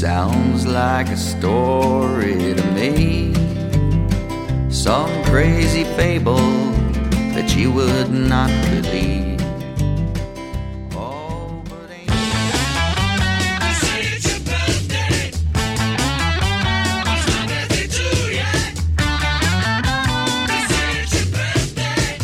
sounds like a story to me. Some crazy fable that you would not believe. Oh, but ain't It's your birthday. Happy birthday to you. It's your birthday.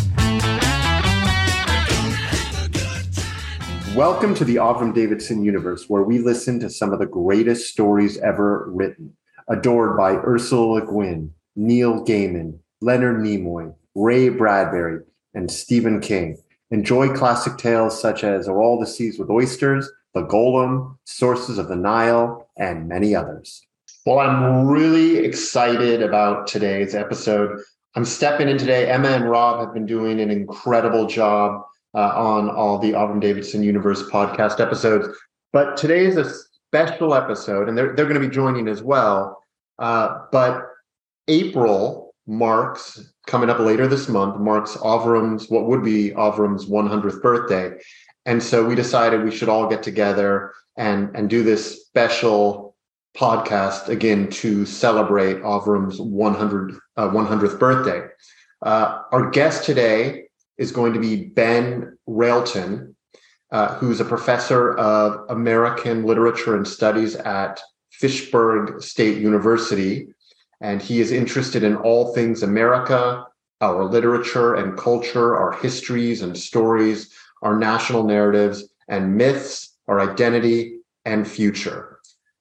We're gonna have a good time. Welcome to the Avram Davidson universe, where we listen to some of the greatest stories ever written, adored by Ursula Le Guin, Neil Gaiman, Leonard Nimoy, Ray Bradbury, and Stephen King. Enjoy classic tales such as Are All the Seas with Oysters, The Golem, Sources of the Nile, and many others. Well, I'm really excited about today's episode. I'm stepping in today. Emma and Rob have been doing an incredible job on all the Avram Davidson Universe podcast episodes. But today is a special episode, and they're going to be joining as well. But April marks, coming up later this month, marks Avram's, what would be Avram's 100th birthday. And so we decided we should all get together and do this special podcast again to celebrate Avram's 100th birthday. Our guest today is going to be Ben Railton, who's a professor of American Literature and Studies at Fitchburg State University. And he is interested in all things America, our literature and culture, our histories and stories, our national narratives and myths, our identity and future.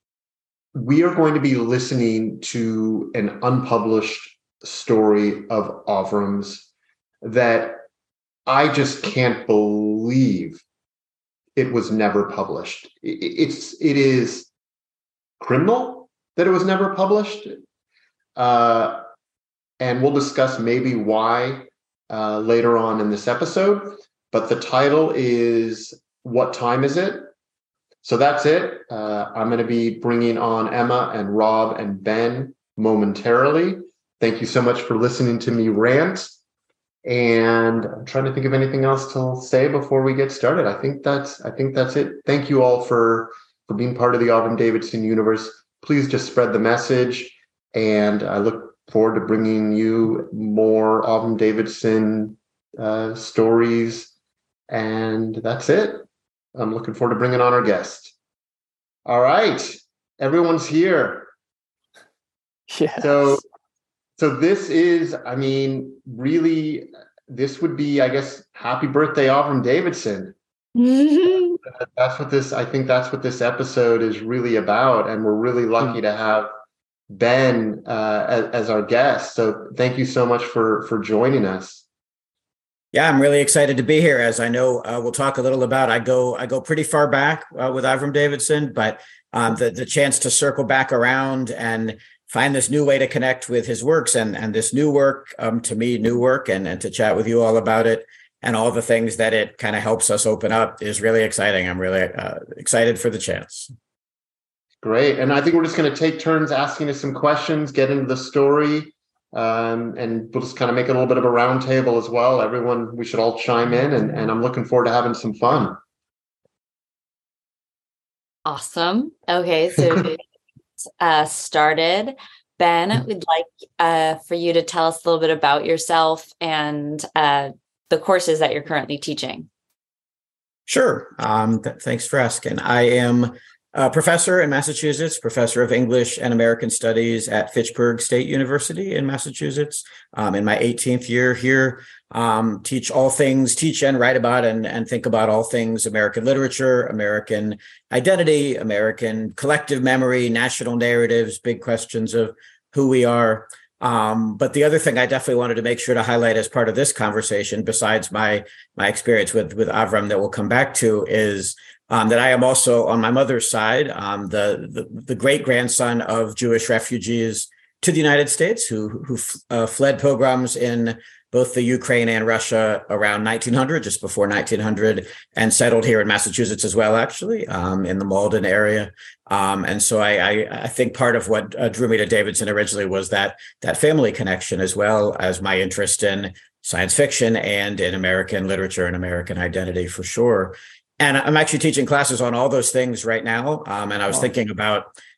We are going to be listening to an unpublished story of Avram's that I just can't believe it was never published. It is criminal that it was never published. And we'll discuss maybe why later on in this episode. But the title is What Time Is It? So that's it. I'm going to be bringing on Emma and Rob and Ben momentarily. Thank you so much for listening to me rant. And I'm trying to think of anything else to say before we get started. I think that's it. Thank you all for being part of the Avram Davidson universe. Please just spread the message. And I look forward to bringing you more Avram Davidson stories. And that's it. I'm looking forward to bringing on our guest. All right. Everyone's here. Yes. So this is, really, this would be, I guess, happy birthday, Avram Davidson. I think that's what this episode is really about. And we're really lucky to have Ben as our guest. So thank you so much for joining us. Yeah, I'm really excited to be here. As I know, we'll talk a little about. I go pretty far back with Avram Davidson, but the chance to circle back around and find this new way to connect with his works and this new work, to me, new work, and to chat with you all about it and all the things that it kind of helps us open up is really exciting. I'm really excited for the chance. Great. And I think we're just going to take turns asking us some questions, get into the story, and we'll just kind of make a little bit of a round table as well. Everyone, we should all chime in, and I'm looking forward to having some fun. Awesome. Okay, so started. Ben, we'd like for you to tell us a little bit about yourself and the courses that you're currently teaching. Sure. Thanks for asking. I am a professor in Massachusetts, professor of English and American Studies at Fitchburg State University in Massachusetts. In my 18th year here, teach and write about and think about all things American literature, American identity, American collective memory, national narratives, big questions of who we are. But the other thing I definitely wanted to make sure to highlight as part of this conversation, besides my experience with Avram that we'll come back to, is that I am also, on my mother's side, the great grandson of Jewish refugees to the United States who fled pogroms in both the Ukraine and Russia around 1900, just before 1900, and settled here in Massachusetts as well, actually, in the Malden area. And so I think part of what drew me to Davidson originally was that family connection, as well as my interest in science fiction and in American literature and American identity, for sure. And I'm actually teaching classes on all those things right now. And I was thinking about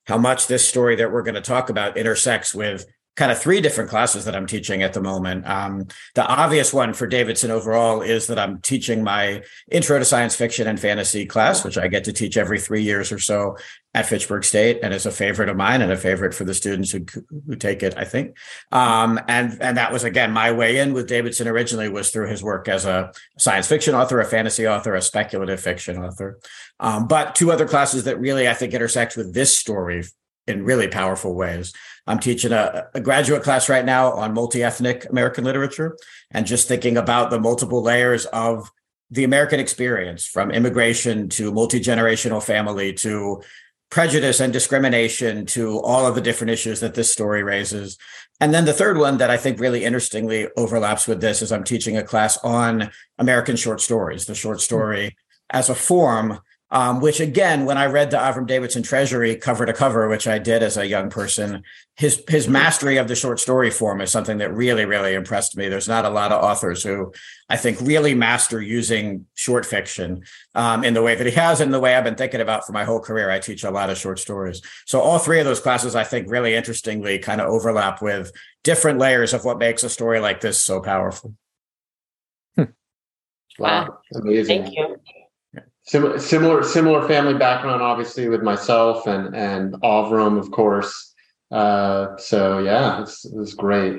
how much this story that we're going to talk about intersects with kind of three different classes that I'm teaching at the moment. The obvious one for Davidson overall is that I'm teaching my Intro to Science Fiction and Fantasy class, which I get to teach every 3 years or so at Fitchburg State, and is a favorite of mine and a favorite for the students who take it, I think. And that was, again, my way in with Davidson originally was through his work as a science fiction author, a fantasy author, a speculative fiction author. But two other classes that really, I think, intersect with this story in really powerful ways. I'm teaching a graduate class right now on multi-ethnic American literature and just thinking about the multiple layers of the American experience, from immigration to multi-generational family to prejudice and discrimination to all of the different issues that this story raises. And then the third one that I think really interestingly overlaps with this is I'm teaching a class on American short stories, the short story as a form, which, again, when I read the Avram Davidson Treasury cover to cover, which I did as a young person, his mastery of the short story form is something that really, really impressed me. There's not a lot of authors who I think really master using short fiction in the way that he has, and the way I've been thinking about for my whole career. I teach a lot of short stories. So all three of those classes, I think, really interestingly kind of overlap with different layers of what makes a story like this so powerful. Wow, amazing. Thank you. Similar family background, obviously, with myself and Avram, of course. So yeah, it was great.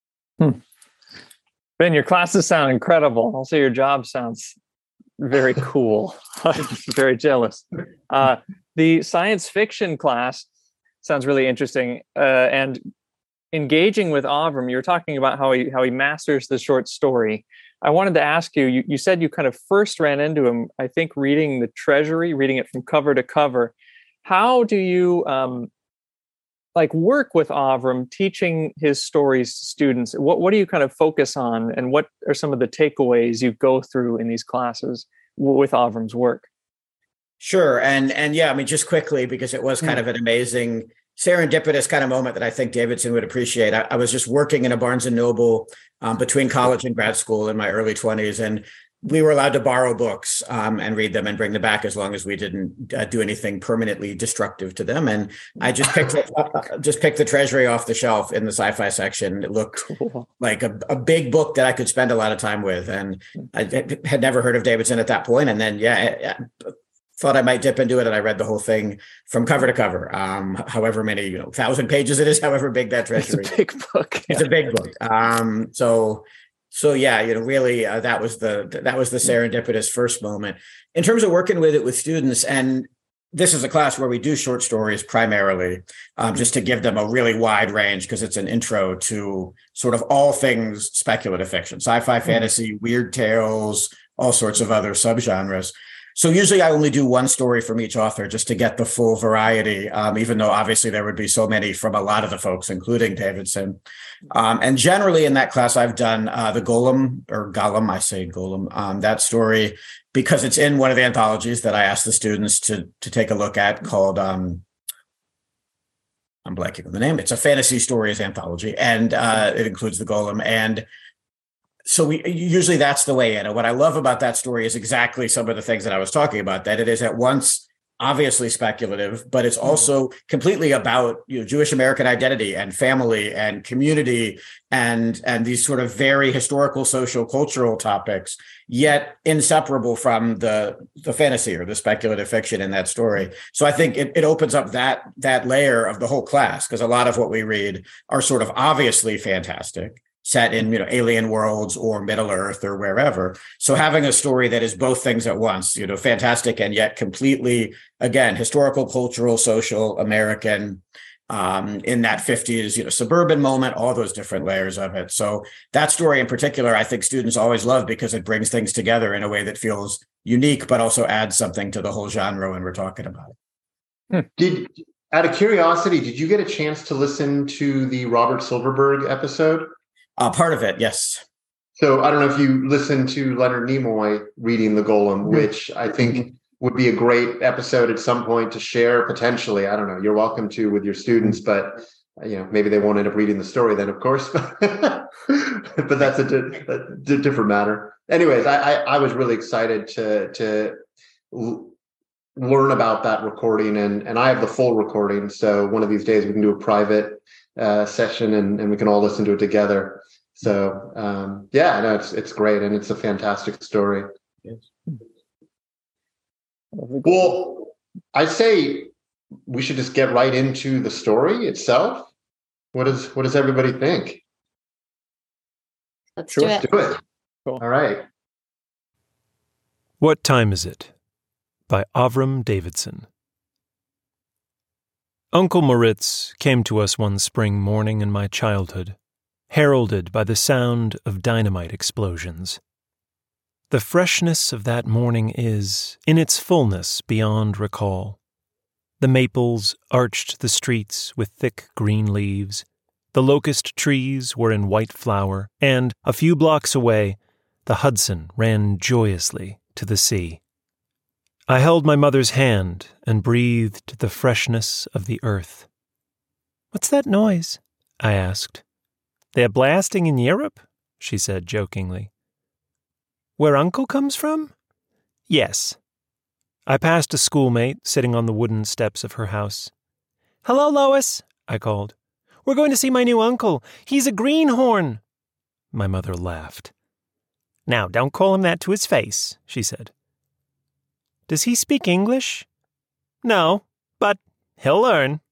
Ben, your classes sound incredible. Also, your job sounds very cool. Very jealous. The science fiction class sounds really interesting. And engaging with Avram, you were talking about how he masters the short story. I wanted to ask you, you said you kind of first ran into him, I think, reading the Treasury, reading it from cover to cover. How do you work with Avram, teaching his stories to students? What do you kind of focus on, and what are some of the takeaways you go through in these classes with Avram's work? Sure. And yeah, I mean, just quickly, because it was kind of an amazing serendipitous kind of moment that I think Davidson would appreciate. I was just working in a Barnes and Noble between college and grad school in my early 20s, and we were allowed to borrow books and read them and bring them back as long as we didn't do anything permanently destructive to them. And I just picked the Treasury off the shelf in the sci-fi section. It looked like a big book that I could spend a lot of time with, and I had never heard of Davidson at that point. And then thought I might dip into it, and I read the whole thing from cover to cover, however many 1,000 pages it is, however big that Treasury. It's a big book. It's a big book. So yeah, really, that was the serendipitous first moment. In terms of working with it with students, and this is a class where we do short stories primarily, just to give them a really wide range, because it's an intro to sort of all things speculative fiction, sci-fi, fantasy, weird tales, all sorts of other subgenres. So usually I only do one story from each author just to get the full variety, even though obviously there would be so many from a lot of the folks, including Davidson. And generally in that class, I've done the Golem, or Gollum, I say Golem, that story, because it's in one of the anthologies that I asked the students to take a look at, called, I'm blanking on the name. It's a fantasy stories anthology, and it includes the Golem. And so usually that's the way in. And what I love about that story is exactly some of the things that I was talking about, that it is at once obviously speculative, but it's also completely about Jewish American identity and family and community and these sort of very historical, social, cultural topics, yet inseparable from the fantasy or the speculative fiction in that story. So I think it opens up that layer of the whole class, because a lot of what we read are sort of obviously fantastic, set in alien worlds or Middle Earth or wherever. So having a story that is both things at once, fantastic and yet completely, again, historical, cultural, social, American, in that 50s, suburban moment, all those different layers of it. So that story in particular, I think students always love, because it brings things together in a way that feels unique, but also adds something to the whole genre when we're talking about it. Out of curiosity, did you get a chance to listen to the Robert Silverberg episode? Part of it, yes. So I don't know if you listened to Leonard Nimoy reading The Golem, which I think would be a great episode at some point to share potentially. I don't know. You're welcome to with your students, but maybe they won't end up reading the story then, of course. But that's a different matter. Anyways, I was really excited to learn about that recording, and I have the full recording. So one of these days we can do a private session and we can all listen to it together. So yeah, no, it's great, and it's a fantastic story. Yes. Well, I say we should just get right into the story itself. What does everybody think? Let's Sure. do it. Let's do it. Cool. All right. What Time Is It? By Avram Davidson. Uncle Moritz came to us one spring morning in my childhood, heralded by the sound of dynamite explosions. The freshness of that morning is, in its fullness, beyond recall. The maples arched the streets with thick green leaves. The locust trees were in white flower, and, a few blocks away, the Hudson ran joyously to the sea. I held my mother's hand and breathed the freshness of the earth. "What's that noise?" I asked. "They're blasting in Europe," she said jokingly. "Where Uncle comes from?" "Yes." I passed a schoolmate sitting on the wooden steps of her house. "Hello, Lois," I called. "We're going to see my new uncle. He's a greenhorn." My mother laughed. "Now, don't call him that to his face," she said. "Does he speak English?" "No, but he'll learn."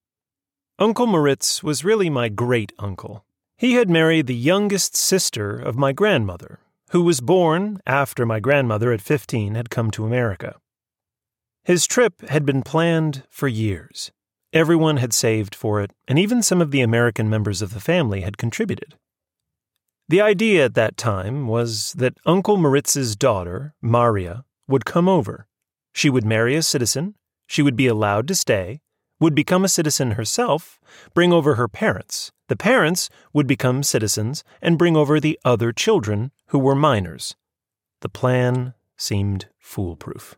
Uncle Moritz was really my great-uncle. He had married the youngest sister of my grandmother, who was born after my grandmother at 15 had come to America. His trip had been planned for years. Everyone had saved for it, and even some of the American members of the family had contributed. The idea at that time was that Uncle Moritz's daughter, Maria, would come over. She would marry a citizen, she would be allowed to stay, would become a citizen herself, bring over her parents. The parents would become citizens and bring over the other children who were minors. The plan seemed foolproof.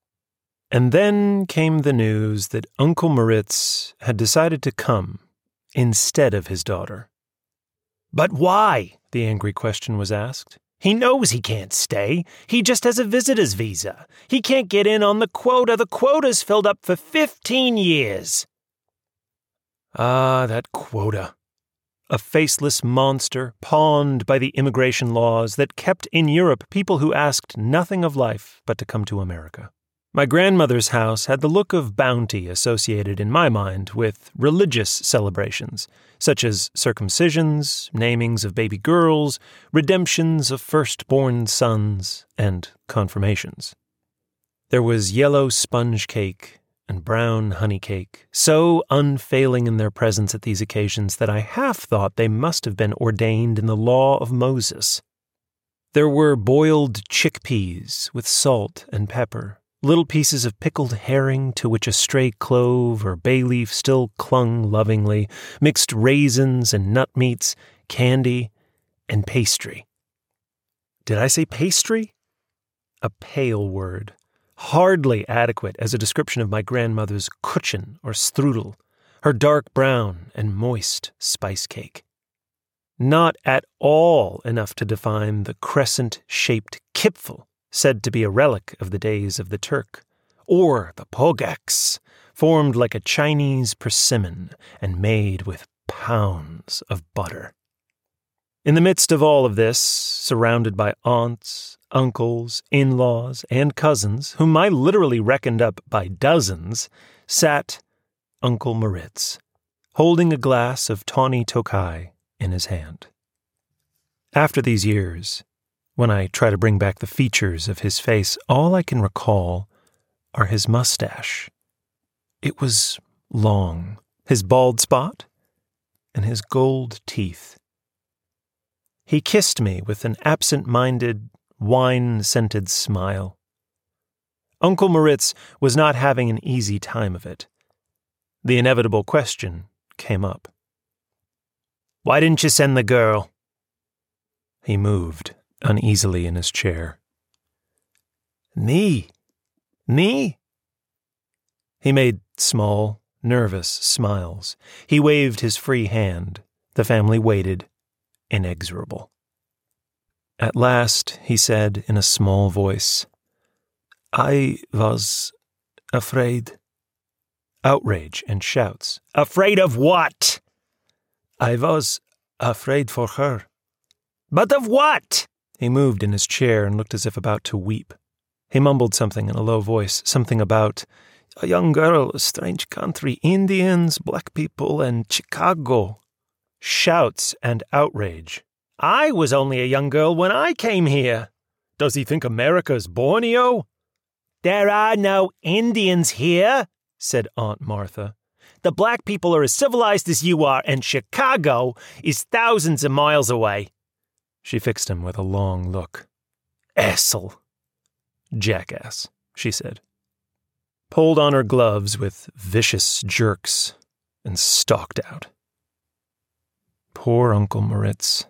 And then came the news that Uncle Moritz had decided to come instead of his daughter. "But why?" the angry question was asked. "He knows he can't stay. He just has a visitor's visa. He can't get in on the quota. The quota's filled up for 15 years. Ah, that quota. A faceless monster pawned by the immigration laws that kept in Europe people who asked nothing of life but to come to America. My grandmother's house had the look of bounty associated in my mind with religious celebrations, such as circumcisions, namings of baby girls, redemptions of firstborn sons, and confirmations. There was yellow sponge cake and brown honey cake, so unfailing in their presence at these occasions that I half thought they must have been ordained in the law of Moses. There were boiled chickpeas with salt and pepper, little pieces of pickled herring to which a stray clove or bay leaf still clung lovingly, mixed raisins and nut meats, candy, and pastry. Did I say pastry? A pale word, hardly adequate as a description of my grandmother's kuchen or strudel, her dark brown and moist spice cake. Not at all enough to define the crescent-shaped kipfel, said to be a relic of the days of the Turk, or the pogaks, formed like a Chinese persimmon and made with pounds of butter. In the midst of all of this, surrounded by aunts, uncles, in-laws, and cousins, whom I literally reckoned up by dozens, sat Uncle Moritz, holding a glass of tawny Tokai in his hand. After these years, when I try to bring back the features of his face, all I can recall are his mustache. It was long, his bald spot, and his gold teeth. He kissed me with an absent-minded, wine-scented smile. Uncle Moritz was not having an easy time of it. The inevitable question came up. "Why didn't you send the girl?" He moved uneasily in his chair. Me? He made small, nervous smiles. He waved his free hand. The family waited, inexorable. At last, he said in a small voice, "I was afraid. Outrage and shouts. Afraid of what? I was afraid for her. But of what? He moved in his chair and looked as if about to weep. He mumbled something in a low voice, something about a young girl, a strange country, Indians, black people, and Chicago. Shouts and outrage. I was only a young girl when I came here. Does he think America's Borneo? There are no Indians here, said Aunt Martha. The black people are as civilized as you are, and Chicago is thousands of miles away. She fixed him with a long look. Asshole. Jackass, she said. Pulled on her gloves with vicious jerks and stalked out. Poor Uncle Moritz.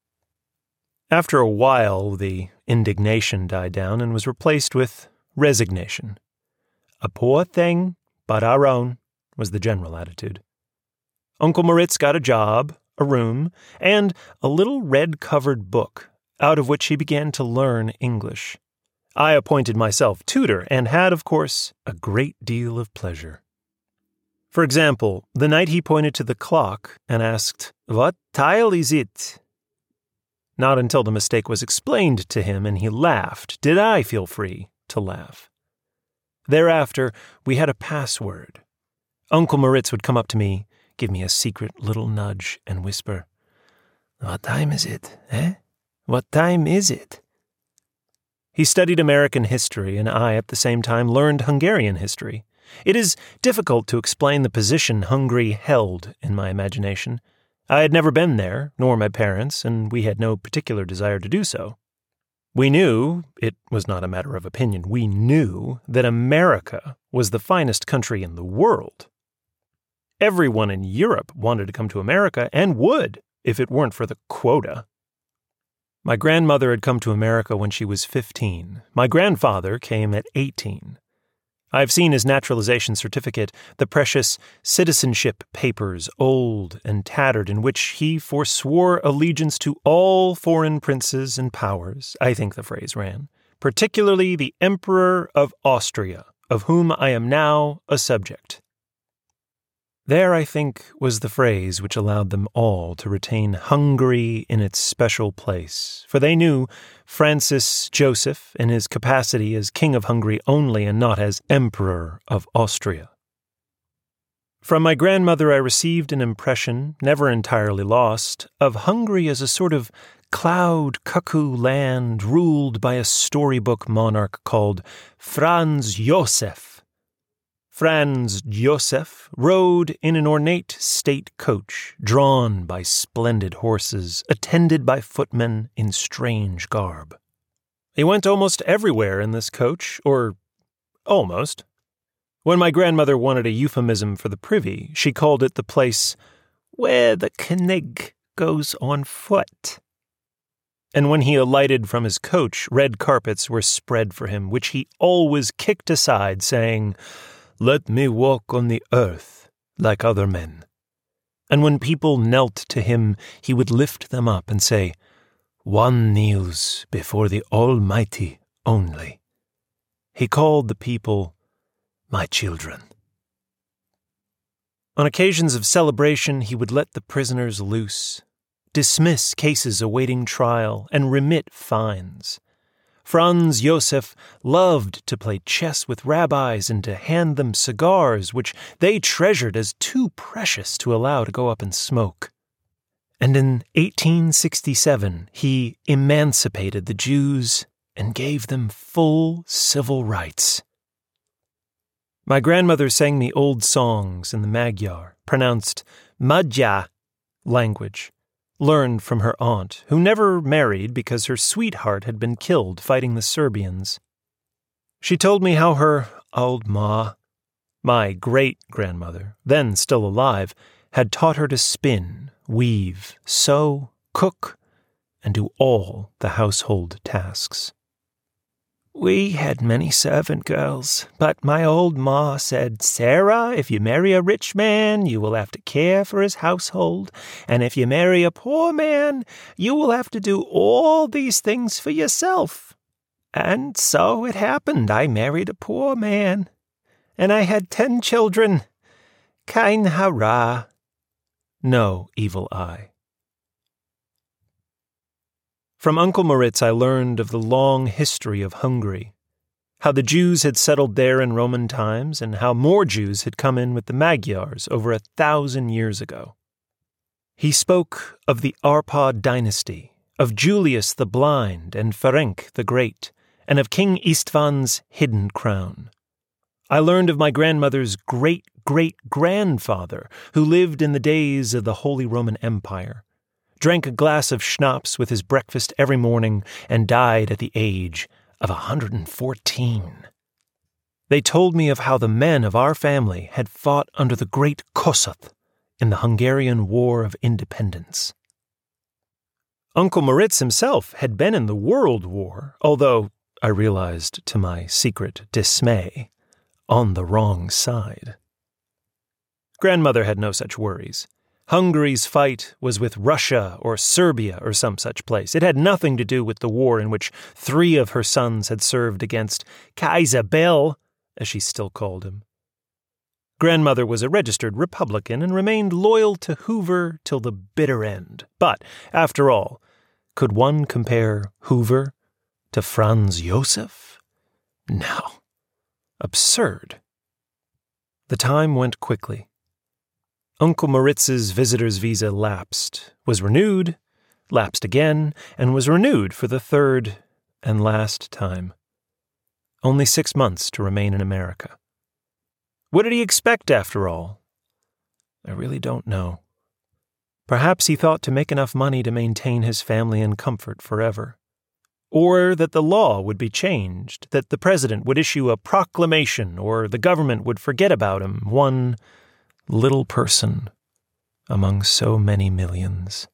After a while, the indignation died down and was replaced with resignation. A poor thing, but our own, was the general attitude. Uncle Moritz got a job, a room, and a little red-covered book, out of which he began to learn English. I appointed myself tutor and had, of course, a great deal of pleasure. For example, the night he pointed to the clock and asked, "What tile is it?" Not until the mistake was explained to him and he laughed did I feel free to laugh. Thereafter, we had a password. Uncle Moritz would come up to me, give me a secret little nudge, and whisper, "What time is it, eh? What time is it?" He studied American history, and I, at the same time, learned Hungarian history. It is difficult to explain the position Hungary held in my imagination. I had never been there, nor my parents, and we had no particular desire to do so. We knew, it was not a matter of opinion, we knew that America was the finest country in the world. Everyone in Europe wanted to come to America, and would, if it weren't for the quota. My grandmother had come to America when she was 15. My grandfather came at 18. I've seen his naturalization certificate, the precious citizenship papers, old and tattered, in which he forswore allegiance to all foreign princes and powers, I think the phrase ran, particularly the Emperor of Austria, of whom I am now a subject. There, I think, was the phrase which allowed them all to retain Hungary in its special place, for they knew Francis Joseph in his capacity as King of Hungary only and not as Emperor of Austria. From my grandmother I received an impression, never entirely lost, of Hungary as a sort of cloud cuckoo land ruled by a storybook monarch called Franz Josef. Franz Josef rode in an ornate state coach, drawn by splendid horses, attended by footmen in strange garb. He went almost everywhere in this coach, or almost. When my grandmother wanted a euphemism for the privy, she called it the place where the König goes on foot. And when he alighted from his coach, red carpets were spread for him, which he always kicked aside, saying, "Let me walk on the earth like other men." And when people knelt to him, he would lift them up and say, "One kneels before the Almighty only." He called the people my children. On occasions of celebration, he would let the prisoners loose, dismiss cases awaiting trial, and remit fines. Franz Josef loved to play chess with rabbis and to hand them cigars, which they treasured as too precious to allow to go up and smoke. And in 1867, he emancipated the Jews and gave them full civil rights. My grandmother sang me old songs in the Magyar, pronounced Magyar language, learned from her aunt, who never married because her sweetheart had been killed fighting the Serbians. She told me how her old ma, my great-grandmother, then still alive, had taught her to spin, weave, sew, cook, and do all the household tasks. We had many servant girls, but my old ma said, "Sarah, if you marry a rich man, you will have to care for his household, and if you marry a poor man, you will have to do all these things for yourself." And so it happened. I married a poor man, and I had 10 children. Kain hara. No evil eye. From Uncle Moritz I learned of the long history of Hungary, how the Jews had settled there in Roman times, and how more Jews had come in with the Magyars over 1,000 years ago. He spoke of the Arpad dynasty, of Julius the Blind and Ferenc the Great, and of King Istvan's hidden crown. I learned of my grandmother's great-great-grandfather, who lived in the days of the Holy Roman Empire, drank a glass of schnapps with his breakfast every morning, and died at the age of 114. They told me of how the men of our family had fought under the Great Kossuth in the Hungarian War of Independence. Uncle Moritz himself had been in the World War, although, I realized to my secret dismay, on the wrong side. Grandmother had no such worries. Hungary's fight was with Russia or Serbia or some such place. It had nothing to do with the war in which 3 of her sons had served against Kaiser Bill, as she still called him. Grandmother was a registered Republican and remained loyal to Hoover till the bitter end. But, after all, could one compare Hoover to Franz Josef? No. Absurd. The time went quickly. Uncle Moritz's visitor's visa lapsed, was renewed, lapsed again, and was renewed for the 3rd and last time. Only 6 months to remain in America. What did he expect, after all? I really don't know. Perhaps he thought to make enough money to maintain his family in comfort forever. Or that the law would be changed, that the president would issue a proclamation, or the government would forget about him, one little person among so many millions.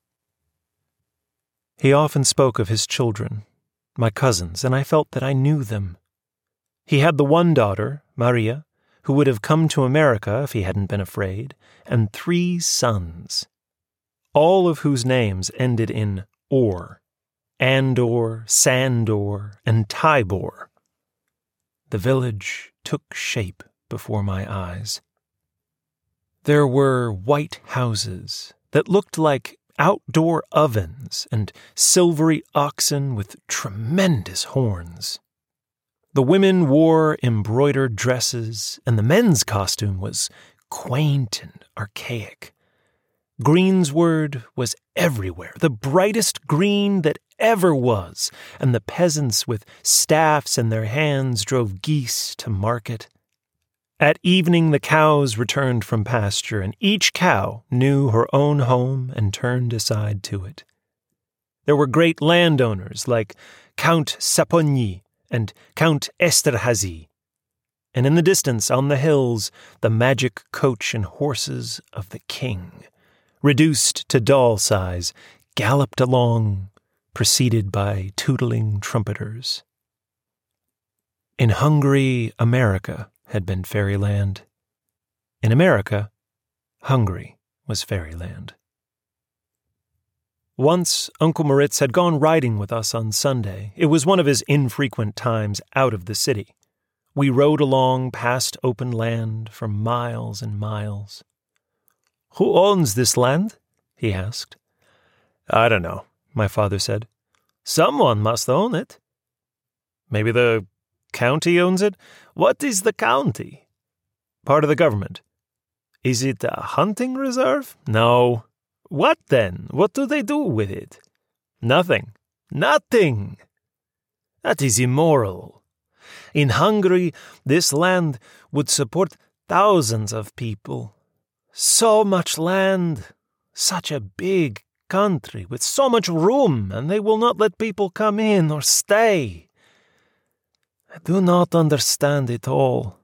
He often spoke of his children, my cousins, and I felt that I knew them. He had the one daughter, Maria, who would have come to America if he hadn't been afraid, and 3 sons, all of whose names ended in or, Andor, Sandor, and Tybor. The village took shape before my eyes. There were white houses that looked like outdoor ovens and silvery oxen with tremendous horns. The women wore embroidered dresses, and the men's costume was quaint and archaic. Greensward was everywhere, the brightest green that ever was, and the peasants with staffs in their hands drove geese to market. At evening the cows returned from pasture, and each cow knew her own home and turned aside to it. There were great landowners like Count Sapogny and Count Esterhazy, and in the distance on the hills the magic coach and horses of the king, reduced to doll size, galloped along, preceded by tootling trumpeters. In Hungary, America had been fairyland. In America, Hungary was fairyland. Once, Uncle Moritz had gone riding with us on Sunday. It was one of his infrequent times out of the city. We rode along past open land for miles and miles. "Who owns this land?" he asked. "I don't know," my father said. "Someone must own it." "Maybe the county owns it?" "What is the county?" "Part of the government." "Is it a hunting reserve?" "No." "What then? What do they do with it?" "Nothing." "Nothing? That is immoral. In Hungary, this land would support thousands of people. So much land, such a big country with so much room, and they will not let people come in or stay. I do not understand it all."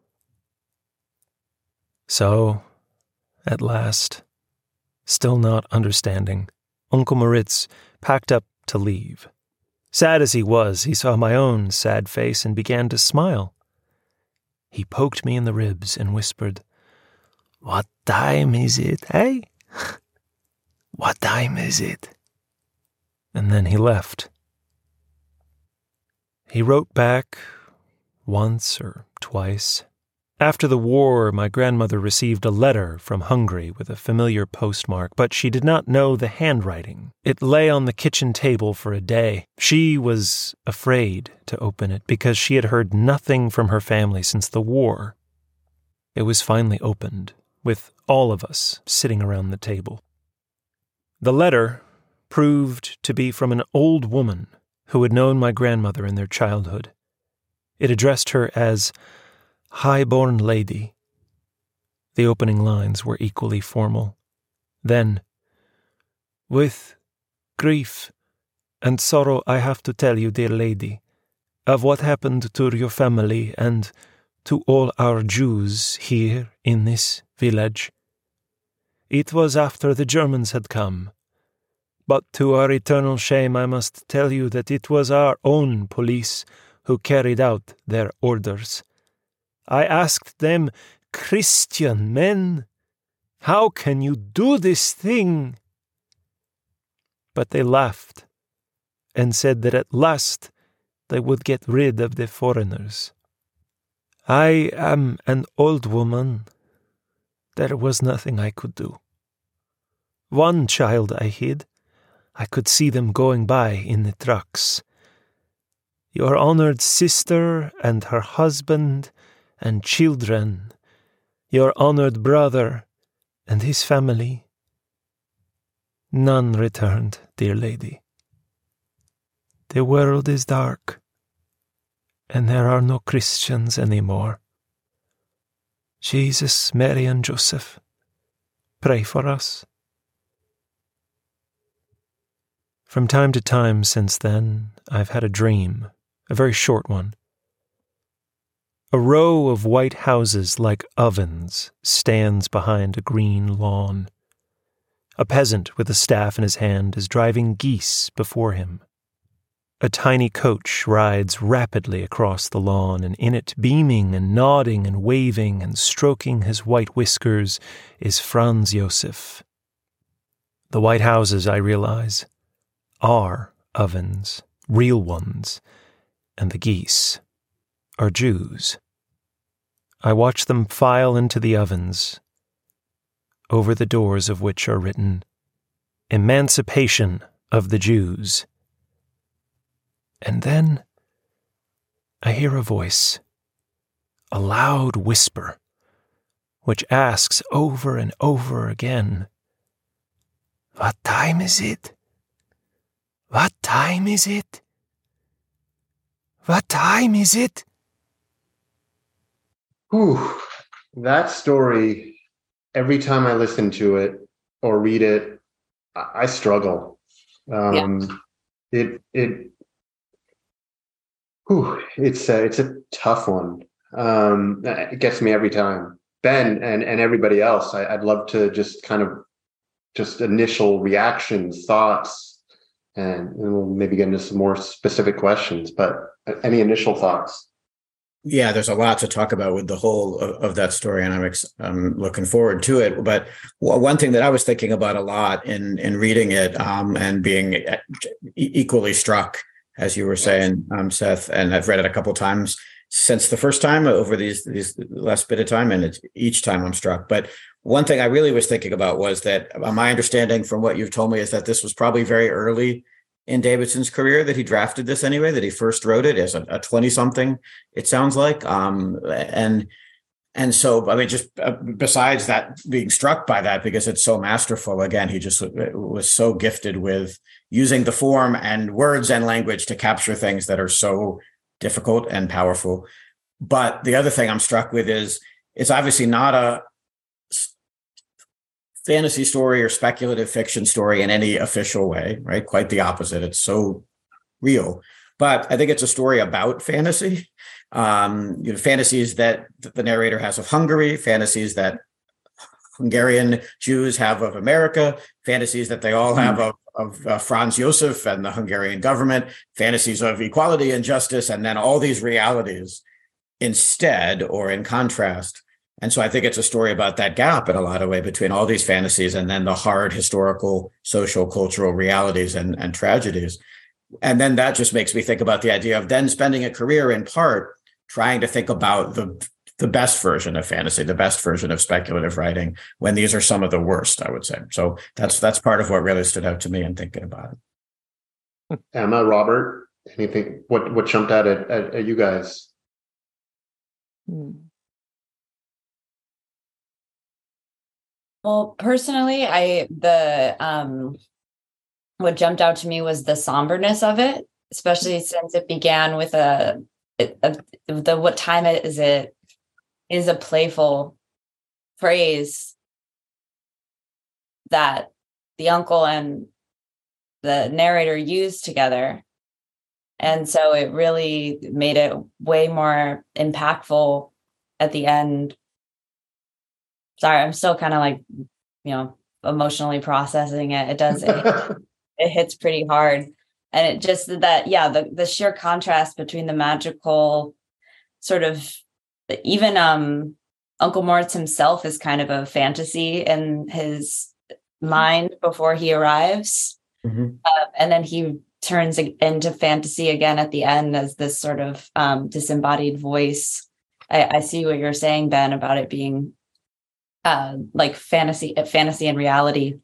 So, at last, still not understanding, Uncle Moritz packed up to leave. Sad as he was, he saw my own sad face and began to smile. He poked me in the ribs and whispered, "What time is it, eh? What time is it?" And then he left. He wrote back once or twice, After the war, my grandmother received a letter from Hungary with a familiar postmark, but she did not know the handwriting. It lay on the kitchen table for a day. She was afraid to open it because she had heard nothing from her family since the war. It was finally opened, with all of us sitting around the table. The letter proved to be from an old woman who had known my grandmother in their childhood. It addressed her as High-born Lady. The opening lines were equally formal. Then, with grief and sorrow I have to tell you, dear lady, of what happened to your family and to all our Jews here in this village. It was after the Germans had come. But to our eternal shame I must tell you that it was our own police who carried out their orders. I asked them, Christian men, how can you do this thing? But they laughed and said that at last they would get rid of the foreigners. I am an old woman. There was nothing I could do. One child I hid. I could see them going by in the trucks. Your honored sister and her husband and children, your honored brother and his family. None returned, dear lady. The world is dark, and there are no Christians anymore. Jesus, Mary, and Joseph, pray for us. From time to time since then, I've had a dream, a very short one. A row of white houses like ovens stands behind a green lawn. A peasant with a staff in his hand is driving geese before him. A tiny coach rides rapidly across the lawn, and in it, beaming and nodding and waving and stroking his white whiskers, is Franz Josef. The white houses, I realize, are ovens, real ones, and the geese are Jews. I watch them file into the ovens, over the doors of which are written, Emancipation of the Jews. And then I hear a voice, a loud whisper, which asks over and over again, What time is it? What time is it? What time is it? Whew. That story, every time I listen to it or read it, I struggle. It's a tough one. It gets me every time. Ben and everybody else, I'd love to just initial reactions, thoughts, and we'll maybe get into some more specific questions, but any initial thoughts? Yeah, there's a lot to talk about with the whole of that story, and I'm looking forward to it. But one thing that I was thinking about a lot in reading it and being equally struck, as you were saying, Seth, and I've read it a couple times since the first time over these last bit of time, and each time I'm struck. But one thing I really was thinking about was that my understanding from what you've told me is that this was probably very early in Davidson's career that he drafted this anyway, that he first wrote it as a 20-something, it sounds like. And so, I mean, just besides that, being struck by that because it's so masterful, again, he just was so gifted with using the form and words and language to capture things that are so difficult and powerful. But the other thing I'm struck with is it's obviously not a fantasy story or speculative fiction story in any official way, right? Quite the opposite. It's so real. But I think it's a story about fantasy, fantasies that the narrator has of Hungary, fantasies that Hungarian Jews have of America, fantasies that they all have of Franz Josef and the Hungarian government, fantasies of equality and justice, and then all these realities instead or in contrast. And so I think it's a story about that gap in a lot of ways between all these fantasies and then the hard historical, social, cultural realities and tragedies. And then that just makes me think about the idea of then spending a career in part trying to think about the the best version of fantasy, the best version of speculative writing, when these are some of the worst, I would say. So that's part of what really stood out to me in thinking about it. Emma, Robert, anything? What jumped out at you guys? Well, personally, what jumped out to me was the somberness of it, especially since it began with the what time is it is a playful phrase that the uncle and the narrator used together. And so it really made it way more impactful at the end. Sorry, I'm still kind of like, emotionally processing it. It hits pretty hard. And it just that, the sheer contrast between the magical sort of, even Uncle Moritz himself is kind of a fantasy in his mind before he arrives. Mm-hmm. And then he turns into fantasy again at the end as this sort of disembodied voice. I see what you're saying, Ben, about it being like fantasy and reality.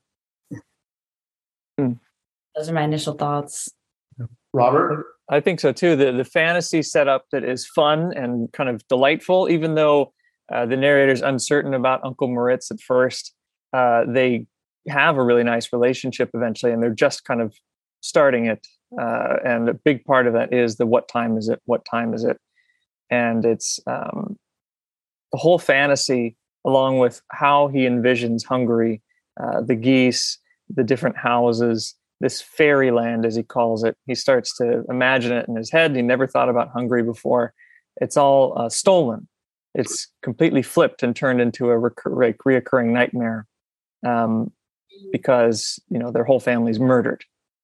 Those are my initial thoughts. Robert? I think so too. The fantasy setup that is fun and kind of delightful, even though the narrator's uncertain about Uncle Moritz at first, they have a really nice relationship eventually, and they're just kind of starting it. And a big part of that is the what time is it? What time is it? And it's the whole fantasy, along with how he envisions Hungary, the geese, the different houses, this fairyland, as he calls it. He starts to imagine it in his head. He never thought about Hungary before. It's all stolen. It's completely flipped and turned into a reoccurring nightmare because, their whole family's murdered.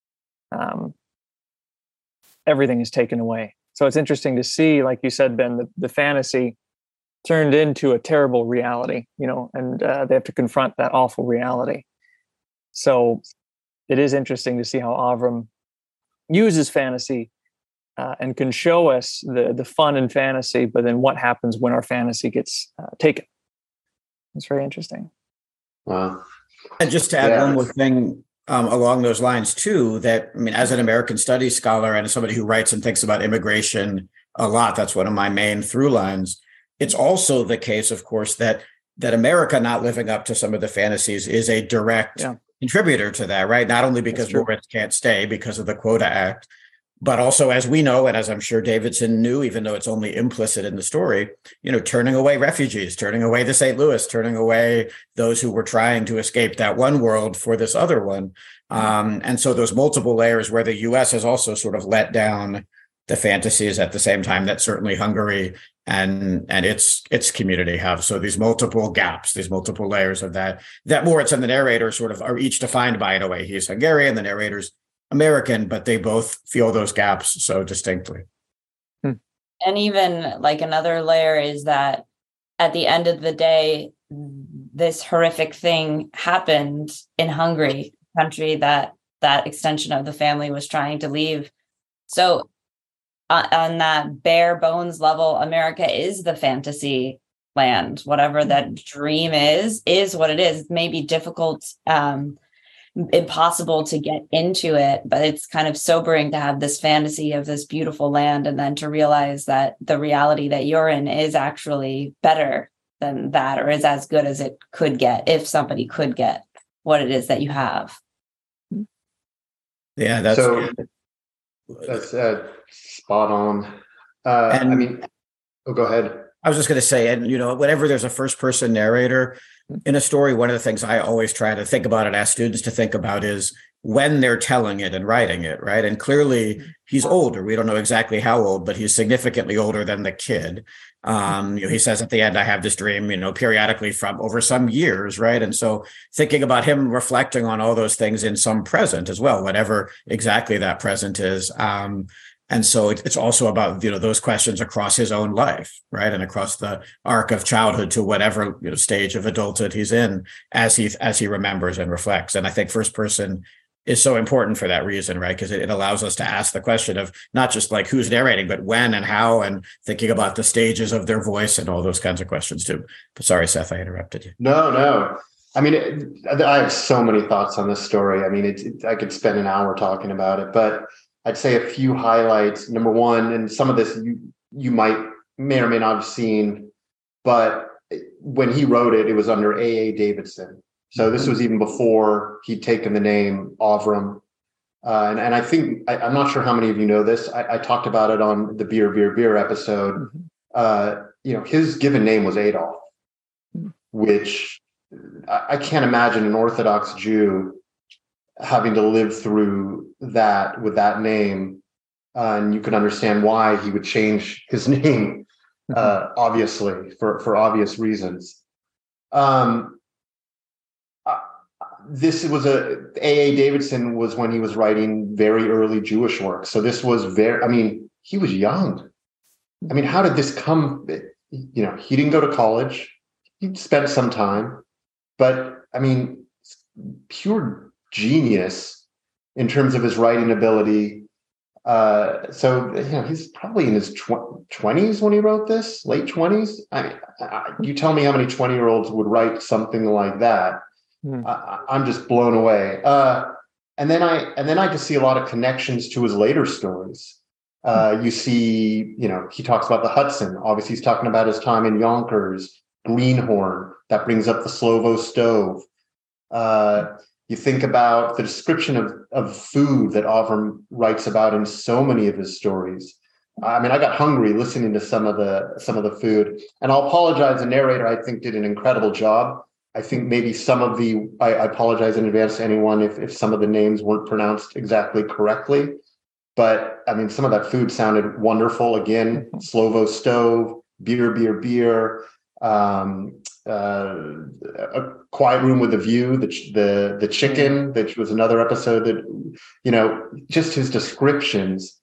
Everything is taken away. So it's interesting to see, like you said, Ben, the fantasy turned into a terrible reality, and they have to confront that awful reality. So it is interesting to see how Avram uses fantasy and can show us the fun in fantasy, but then what happens when our fantasy gets taken. It's very interesting. Wow. And just to add one more thing along those lines too, that, as an American studies scholar and as somebody who writes and thinks about immigration a lot, that's one of my main through lines. It's also the case, of course, that America not living up to some of the fantasies is a direct contributor to that, right? Not only because Moritz can't stay because of the Quota Act, but also, as we know, and as I'm sure Davidson knew, even though it's only implicit in the story, turning away refugees, turning away the St. Louis, turning away those who were trying to escape that one world for this other one. And so those multiple layers where the U.S. has also sort of let down the fantasies at the same time that certainly Hungary and its community have. So these multiple gaps, these multiple layers of that Moritz and the narrator sort of are each defined by, in a way. He's Hungarian, the narrator's American, but they both feel those gaps so distinctly. And even like another layer is that at the end of the day, this horrific thing happened in Hungary, country that extension of the family was trying to leave. So on that bare bones level, America is the fantasy land. Whatever that dream is what it is. It may be difficult, impossible to get into it, but it's kind of sobering to have this fantasy of this beautiful land and then to realize that the reality that you're in is actually better than that, or is as good as it could get if somebody could get what it is that you have. Yeah, that's spot on. Go ahead. I was just going to say, and whenever there's a first person narrator in a story, one of the things I always try to think about and ask students to think about is when they're telling it and writing it, right? And clearly he's older. We don't know exactly how old, but he's significantly older than the kid. He says at the end, I have this dream, periodically from over some years, right? And so thinking about him reflecting on all those things in some present as well, whatever exactly that present is. And so it's also about, those questions across his own life, right? And across the arc of childhood to whatever stage of adulthood he's in as he remembers and reflects. And I think first person is so important for that reason, right? Because it allows us to ask the question of not just like who's narrating, but when and how, and thinking about the stages of their voice and all those kinds of questions too. But sorry, Seth, I interrupted you. No. I mean, I have so many thoughts on this story. I mean, I could spend an hour talking about it, but I'd say a few highlights. Number one, and some of this you may or may not have seen, but when he wrote it, it was under A.A. Davidson. So this was even before he'd taken the name Avram. And I think, I'm not sure how many of you know this. I talked about it on the Beer episode. His given name was Adolf, which I can't imagine an Orthodox Jew having to live through that with that name. And you can understand why he would change his name, obviously, for obvious reasons. This was A.A. Davidson was when he was writing very early Jewish work. So this was he was young. I mean, how did this come? He didn't go to college. He spent some time, but I mean, pure genius in terms of his writing ability. He's probably in his 20s when he wrote this, late 20s. You tell me how many 20-year-olds would write something like that. I'm just blown away. And then I just see a lot of connections to his later stories. You see, he talks about the Hudson. Obviously, he's talking about his time in Yonkers, Greenhorn. That brings up the Slovo stove. You think about the description of food that Avram writes about in so many of his stories. I mean, I got hungry listening to some of the food. And I'll apologize. The narrator, I think, did an incredible job. I think maybe I apologize in advance to anyone if some of the names weren't pronounced exactly correctly. But I mean, some of that food sounded wonderful. Again, Slovo stove, beer, a quiet room with a view, the chicken, that was another episode that, just his descriptions.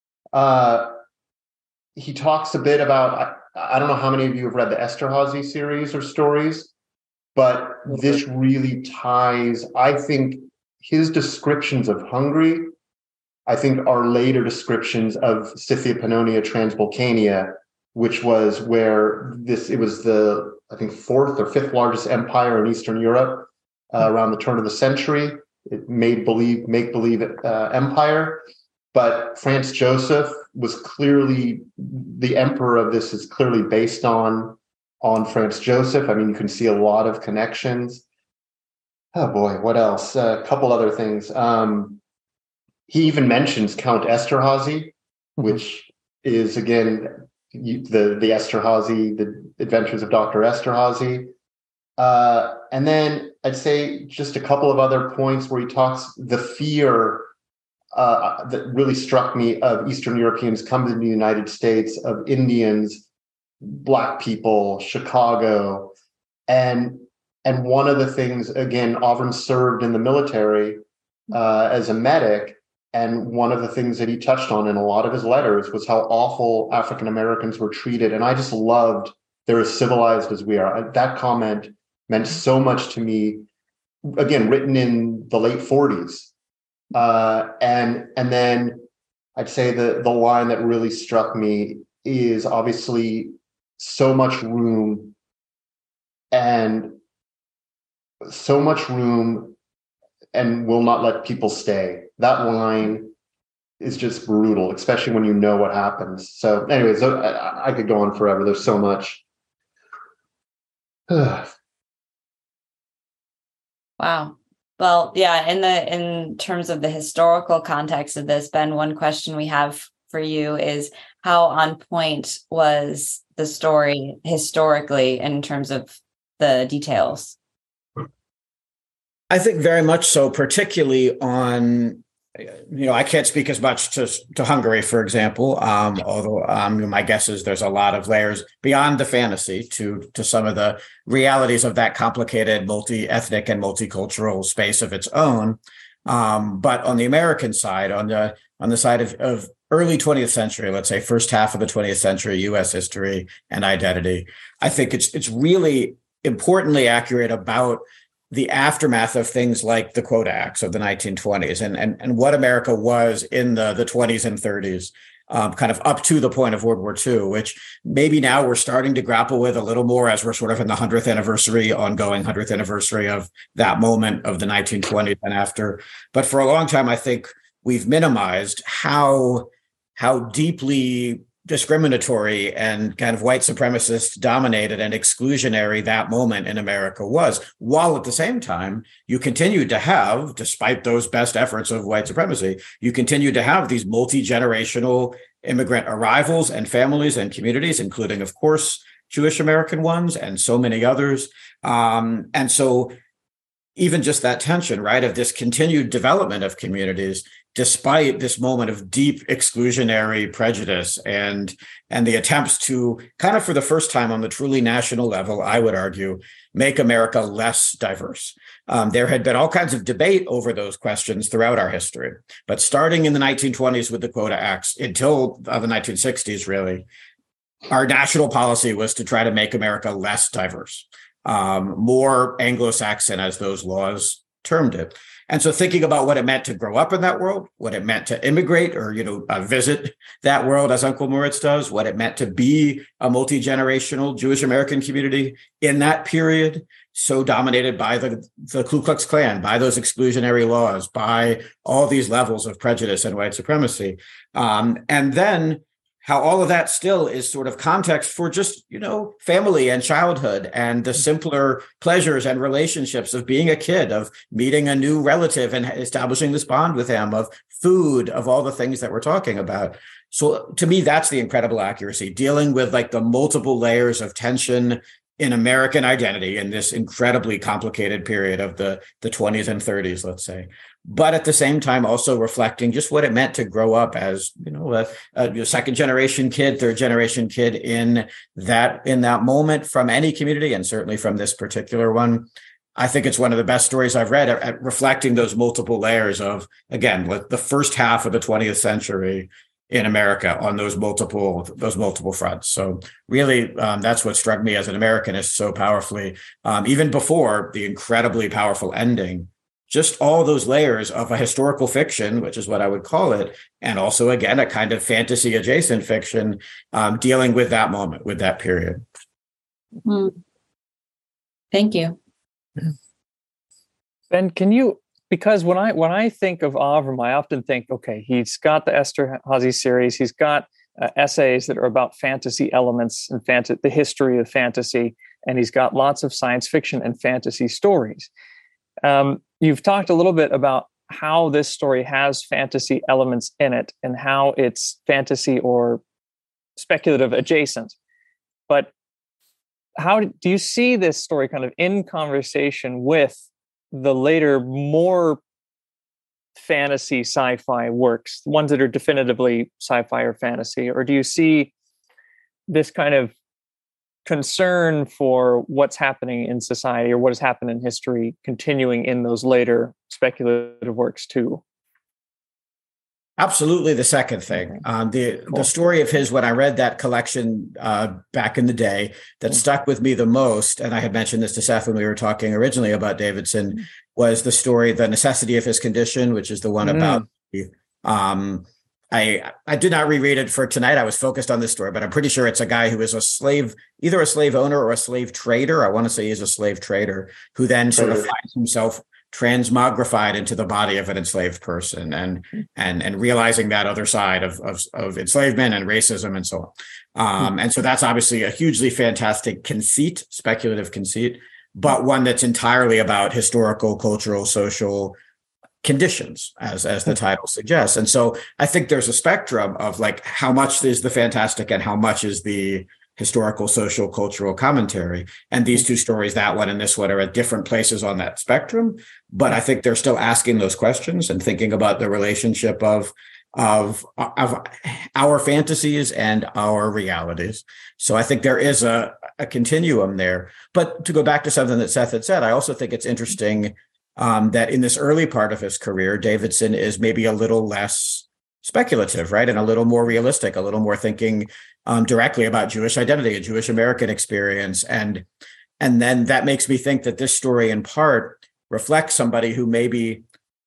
He talks a bit about, I don't know how many of you have read the Esterhazy series or stories, but this really ties, I think, his descriptions of Hungary, I think, are later descriptions of Scythia, Pannonia, Transbalkania, which was where it was the, I think, fourth or fifth largest empire in Eastern Europe around the turn of the century. It make-believe empire. But Franz Joseph was clearly, the emperor of this is clearly based on Franz Joseph. I mean, you can see a lot of connections. Oh boy, what else? A couple other things. He even mentions Count Esterhazy, which is, again, the Esterhazy, the Adventures of Dr. Esterhazy. And then I'd say just a couple of other points where he talks the fear that really struck me of Eastern Europeans coming to the United States, of Indians, Black people, Chicago. And one of the things, again, Avram served in the military as a medic. And one of the things that he touched on in a lot of his letters was how awful African Americans were treated. And I just loved, they're as civilized as we are. That comment meant so much to me, again, written in the late 40s. And then I'd say the line that really struck me is obviously so much room and will not let people stay. That line is just brutal, especially when you know what happens. So anyways, I could go on forever. There's so much. Wow. Well, yeah, in terms of the historical context of this, Ben, one question we have for you is how on point was the story historically in terms of the details? I think very much so, particularly on, I can't speak as much to Hungary, for example, although my guess is there's a lot of layers beyond the fantasy to some of the realities of that complicated multi-ethnic and multicultural space of its own. But on the American side, on the side of early 20th century, let's say first half of the 20th century, U.S. history and identity, I think it's really importantly accurate about the aftermath of things like the Quota Acts of the 1920s and what America was in the 20s and 30s, kind of up to the point of World War II, which maybe now we're starting to grapple with a little more as we're sort of in the 100th anniversary, ongoing 100th anniversary of that moment of the 1920s and after. But for a long time, I think we've minimized how deeply discriminatory and kind of white supremacist dominated and exclusionary that moment in America was, while at the same time you continued to have, despite those best efforts of white supremacy, you continued to have these multi-generational immigrant arrivals and families and communities, including, of course, Jewish American ones and so many others. And so even just that tension, right, of this continued development of communities, despite this moment of deep exclusionary prejudice and the attempts to kind of, for the first time on the truly national level, I would argue, make America less diverse. There had been all kinds of debate over those questions throughout our history, but starting in the 1920s with the Quota Acts until the 1960s, really, our national policy was to try to make America less diverse, more Anglo-Saxon, as those laws termed it. And so thinking about what it meant to grow up in that world, what it meant to immigrate or, visit that world, as Uncle Moritz does, what it meant to be a multi-generational Jewish American community in that period, so dominated by the Ku Klux Klan, by those exclusionary laws, by all these levels of prejudice and white supremacy. And then how all of that still is sort of context for just, family and childhood and the simpler pleasures and relationships of being a kid, of meeting a new relative and establishing this bond with him, of food, of all the things that we're talking about. So to me, that's the incredible accuracy, dealing with like the multiple layers of tension in American identity in this incredibly complicated period of the 20s and 30s, let's say. But at the same time, also reflecting just what it meant to grow up as, a second generation kid, third generation kid in that moment from any community, and certainly from this particular one. I think it's one of the best stories I've read at reflecting those multiple layers of, again, the first half of the 20th century in America on those multiple fronts. So really, that's what struck me as an Americanist so powerfully, even before the incredibly powerful ending. Just all those layers of a historical fiction, which is what I would call it, and also, again, a kind of fantasy adjacent fiction dealing with that moment, with that period. Thank you. Ben, because when I think of Avram, I often think, okay, he's got the Esterhazy series, he's got essays that are about fantasy elements and the history of fantasy, and he's got lots of science fiction and fantasy stories. You've talked a little bit about how this story has fantasy elements in it and how it's fantasy or speculative adjacent. But how do you see this story kind of in conversation with the later, more fantasy sci-fi works, ones that are definitively sci-fi or fantasy? Or do you see this kind of concern for what's happening in society or what has happened in history continuing in those later speculative works too? Absolutely, the second thing. The story of his, when I read that collection back in the day, that stuck with me the most, and I had mentioned this to Seth when we were talking originally about Davidson, was the story, The Necessity of His Condition, which is the one about I did not reread it for tonight. I was focused on this story, but I'm pretty sure it's a guy who is a slave, either a slave owner or a slave trader. I want to say he's a slave trader who then sort of finds himself transmogrified into the body of an enslaved person and realizing that other side of enslavement and racism and so on. And so that's obviously a hugely fantastic conceit, speculative conceit, but one that's entirely about historical, cultural, social conditions, as the title suggests. And so I think there's a spectrum of like how much is the fantastic and how much is the historical, social, cultural commentary. And these two stories, that one and this one, are at different places on that spectrum. But I think they're still asking those questions and thinking about the relationship of our fantasies and our realities. So I think there is a continuum there. But to go back to something that Seth had said, I also think it's interesting that in this early part of his career, Davidson is maybe a little less speculative, right? And a little more realistic, a little more thinking directly about Jewish identity and Jewish American experience. And then that makes me think that this story in part reflects somebody who maybe,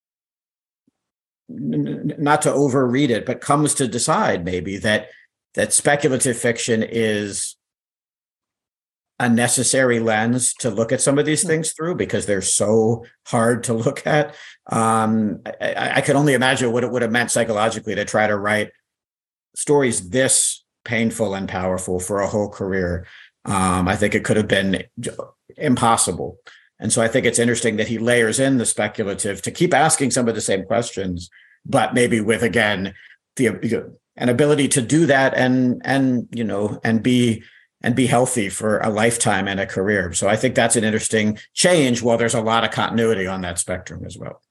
not to overread it, but comes to decide maybe that speculative fiction is a necessary lens to look at some of these things through because they're so hard to look at. I can only imagine what it would have meant psychologically to try to write stories this painful and powerful for a whole career. I think it could have been impossible. And so I think it's interesting that he layers in the speculative to keep asking some of the same questions, but maybe with, again, an ability to do that and be healthy for a lifetime and a career. So I think that's an interesting change, while there's a lot of continuity on that spectrum as well.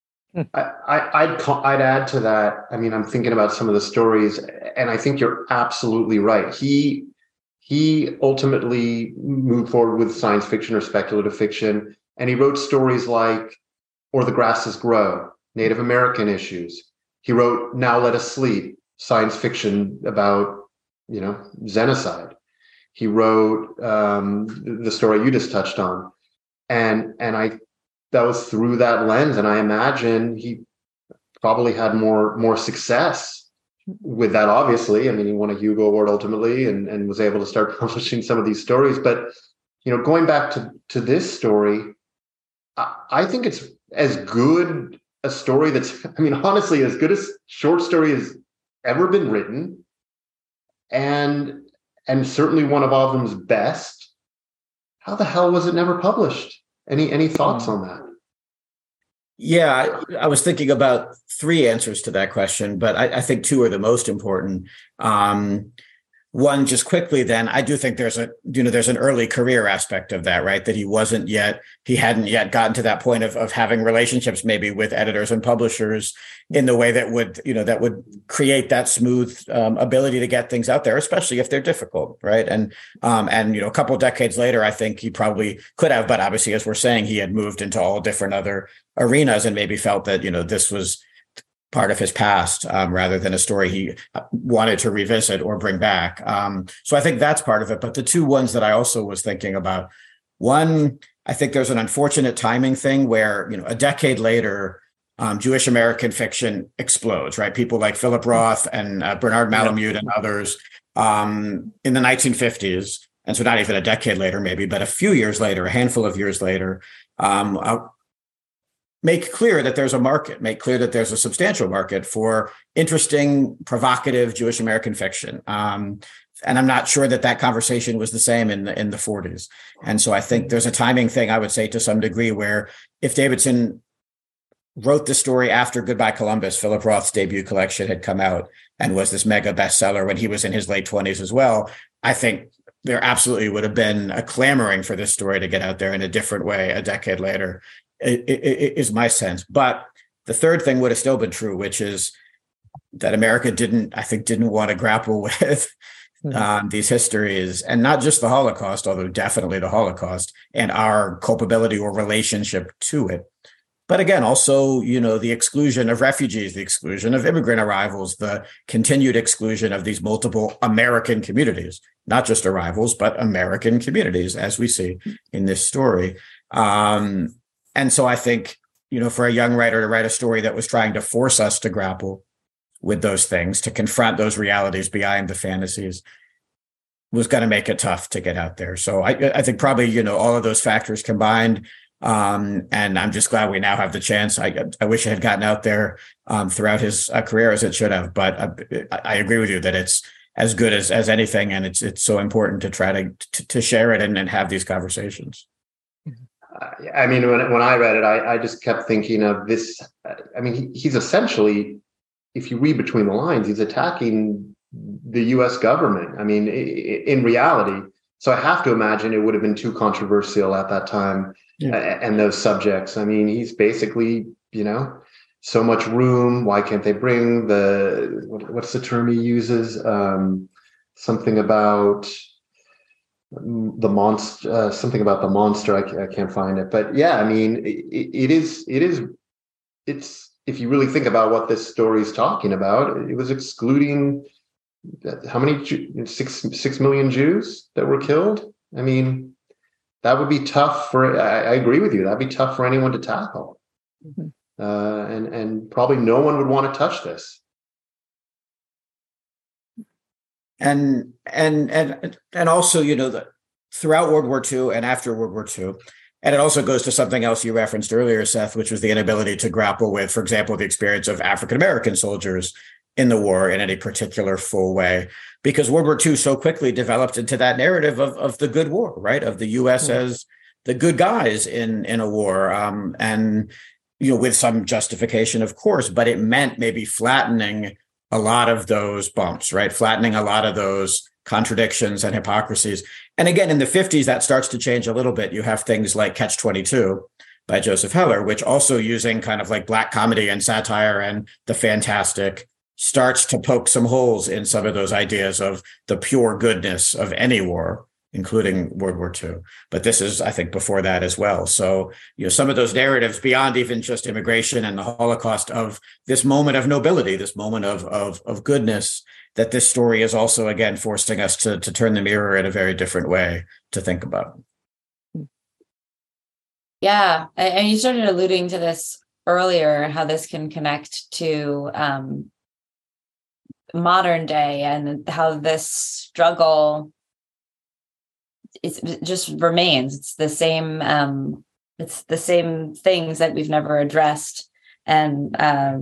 I'd add to that. I mean, I'm thinking about some of the stories, and I think you're absolutely right. He ultimately moved forward with science fiction or speculative fiction, and he wrote stories like Or the Grasses Grow, Native American issues. He wrote Now Let Us Sleep, science fiction about, xenocide. He wrote the story you just touched on, and that was through that lens. And I imagine he probably had more success with that. Obviously, I mean, he won a Hugo Award ultimately, and was able to start publishing some of these stories. But going back to this story, I think it's as good a story honestly, as good a short story has ever been written, and certainly one of Avram's best. How the hell was it never published? Any thoughts on that? Yeah, I was thinking about three answers to that question, but I think two are the most important. One, just quickly, then, I do think there's an early career aspect of that, right? That he hadn't yet gotten to that point of having relationships maybe with editors and publishers in the way that would create that smooth ability to get things out there, especially if they're difficult, right? And a couple of decades later, I think he probably could have, but obviously, as we're saying, he had moved into all different other arenas and maybe felt that, this was part of his past rather than a story he wanted to revisit or bring back. So I think that's part of it. But the two ones that I also was thinking about, one, I think there's an unfortunate timing thing where, a decade later, Jewish American fiction explodes, right? People like Philip Roth and Bernard Malamud and others in the 1950s. And so not even a decade later, maybe, but a few years later, a handful of years later, make clear that there's a market, make clear that there's a substantial market for interesting, provocative Jewish American fiction. And I'm not sure that conversation was the same in the 40s. And so I think there's a timing thing, I would say, to some degree, where if Davidson wrote the story after Goodbye Columbus, Philip Roth's debut collection had come out and was this mega bestseller when he was in his late 20s as well, I think there absolutely would have been a clamoring for this story to get out there in a different way a decade later. It is my sense. But the third thing would have still been true, which is that America didn't want to grapple with these histories, and not just the Holocaust, although definitely the Holocaust and our culpability or relationship to it. But again, also, the exclusion of refugees, the exclusion of immigrant arrivals, the continued exclusion of these multiple American communities, not just arrivals, but American communities, as we see in this story. And so I think, for a young writer to write a story that was trying to force us to grapple with those things, to confront those realities behind the fantasies, was going to make it tough to get out there. So I think probably, all of those factors combined. And I'm just glad we now have the chance. I wish it had gotten out there throughout his career as it should have. But I agree with you that it's as good as anything. And it's so important to try to share it and have these conversations. I mean, when I read it, I just kept thinking of this. I mean, he's essentially, if you read between the lines, he's attacking the U.S. government. I mean, in reality. So I have to imagine it would have been too controversial at that time. Yeah. And those subjects. I mean, he's basically, so much room. Why can't they bring what's the term he uses? Something about the monster, something about the monster. I can't find it, but yeah, I mean, it's if you really think about what this story is talking about, it was excluding how many 6 million Jews that were killed. I mean, that would be tough for. I agree with you. That'd be tough for anyone to tackle, and probably no one would want to touch this. And also, you know, that throughout World War II and after World War II, and it also goes to something else you referenced earlier, Seth, which was the inability to grapple with, for example, the experience of African American soldiers in the war in any particular full way, because World War II so quickly developed into that narrative of the good war, right? Of the U.S. as the good guys in a war, and you know, with some justification, of course, but it meant maybe flattening a lot of those bumps, right? Flattening a lot of those contradictions and hypocrisies. And again, in the 50s, that starts to change a little bit. You have things like Catch-22 by Joseph Heller, which also using kind of like black comedy and satire and the fantastic starts to poke some holes in some of those ideas of the pure goodness of any war, including World War II. But this is, I think, before that as well. So, you know, some of those narratives beyond even just immigration and the Holocaust of this moment of nobility, this moment of goodness, that this story is also, again, forcing us to turn the mirror in a very different way to think about. Yeah. And you started alluding to this earlier, how this can connect to modern day and how this struggle it just remains. It's the same things that we've never addressed and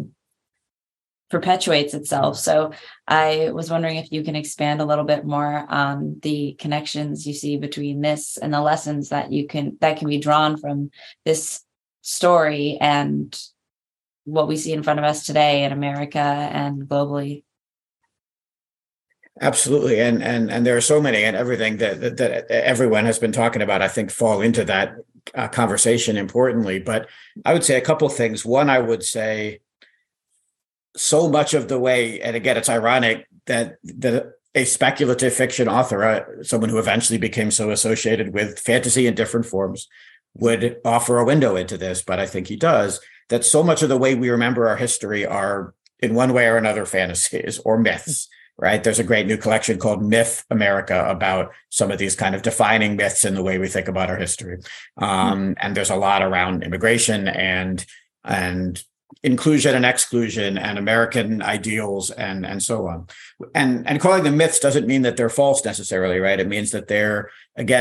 perpetuates itself. So I was wondering if you can expand a little bit more on the connections you see between this and the lessons that can be drawn from this story and what we see in front of us today in America and globally. Absolutely. And there are so many, and everything that everyone has been talking about, I think, fall into that conversation importantly. But I would say a couple of things. One, I would say so much of the way, and again, it's ironic that a speculative fiction author, someone who eventually became so associated with fantasy in different forms, would offer a window into this, but I think he does, that so much of the way we remember our history are in one way or another fantasies or myths. Right. There's a great new collection called Myth America about some of these kind of defining myths in the way we think about our history. And there's a lot around immigration and inclusion and exclusion and American ideals and so on. And calling them myths doesn't mean that they're false necessarily. Right. It means that they're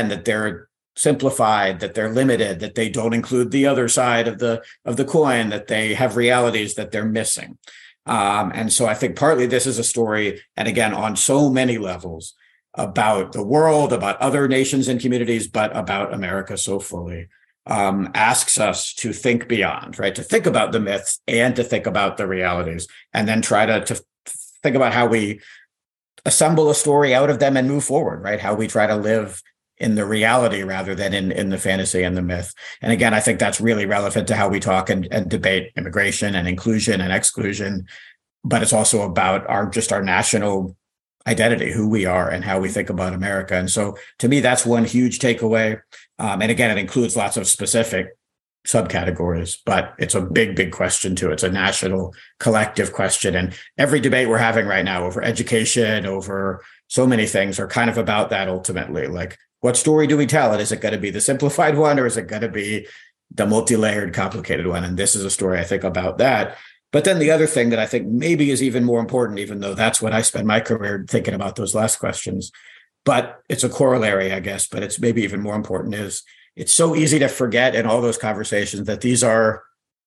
simplified, that they're limited, that they don't include the other side of the coin, that they have realities that they're missing. And so I think partly this is a story, and again, on so many levels, about the world, about other nations and communities, but about America so fully, asks us to think beyond, right? To think about the myths and to think about the realities, and then try to think about how we assemble a story out of them and move forward, right? How we try to live in the reality rather than in the fantasy and the myth. And again, I think that's really relevant to how we talk and debate immigration and inclusion and exclusion, but it's also about our national identity, who we are and how we think about America. And so to me, that's one huge takeaway. And again, it includes lots of specific subcategories, but it's a big, big question too. It's a national collective question. And every debate we're having right now over education, over so many things are kind of about that ultimately. Like, what story do we tell? And is it going to be the simplified one, or is it going to be the multi-layered, complicated one? And this is a story, I think, about that. But then the other thing that I think maybe is even more important, even though that's what I spend my career thinking about those last questions, but it's a corollary, I guess, but it's maybe even more important, is it's so easy to forget in all those conversations that these are,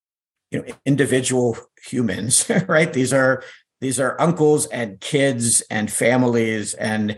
individual humans, right? These are uncles and kids and families, and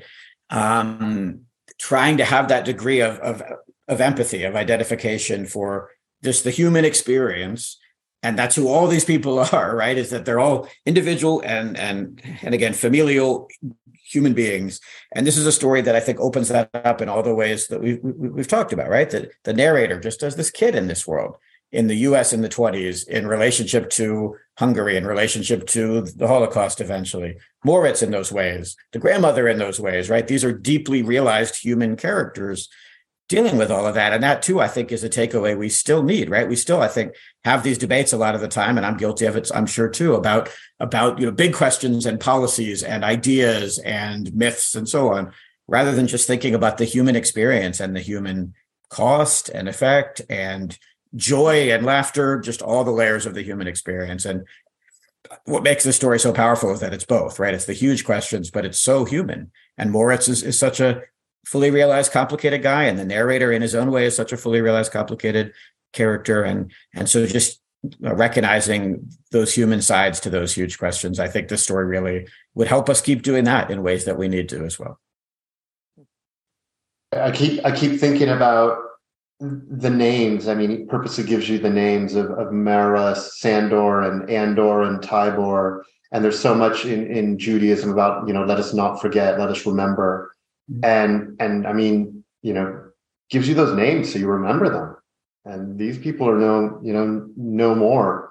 trying to have that degree of empathy, of identification for just the human experience. And that's who all these people are, right? Is that they're all individual and again, familial human beings. And this is a story that I think opens that up in all the ways that we've talked about, right? That the narrator just as this kid in this world, in the US in the 1920s, in relationship to Hungary, in relationship to the Holocaust eventually, Moritz in those ways, the grandmother in those ways, right? These are deeply realized human characters dealing with all of that. And that too, I think, is a takeaway we still need, right? We still, I think, have these debates a lot of the time, and I'm guilty of it, I'm sure too, about big questions and policies and ideas and myths and so on, rather than just thinking about the human experience and the human cost and effect and joy and laughter, just all the layers of the human experience. And what makes this story so powerful is that it's both, right? It's the huge questions, but it's so human. And Moritz is such a fully realized, complicated guy, and the narrator in his own way is such a fully realized, complicated character. And so just recognizing those human sides to those huge questions, I think this story really would help us keep doing that in ways that we need to as well. I keep thinking about the names. I mean, he purposely gives you the names of Mara, Sandor, and Andor, and Tybor. And there's so much in Judaism about, let us not forget, let us remember. And I mean, gives you those names so you remember them. And these people are no more.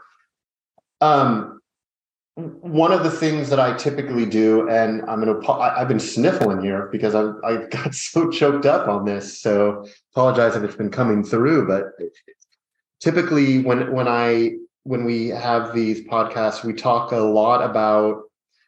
One of the things that I typically do, and I've been sniffling here because I got so choked up on this. So apologize if it's been coming through, but typically when we have these podcasts, we talk a lot about,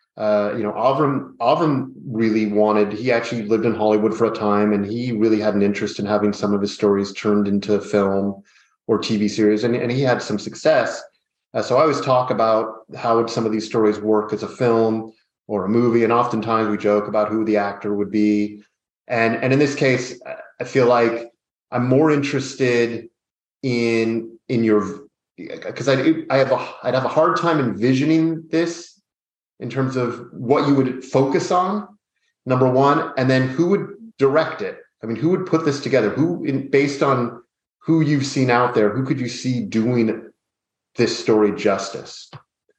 Avram really he actually lived in Hollywood for a time, and he really had an interest in having some of his stories turned into film or TV series, and he had some success. So I always talk about how would some of these stories work as a film or a movie, and oftentimes we joke about who the actor would be. And in this case, I feel like I'm more interested in your, because I'd have a hard time envisioning this in terms of what you would focus on, number one, and then who would direct it. I mean, who would put this together? Based on who you've seen out there, who could you see doing this story justice?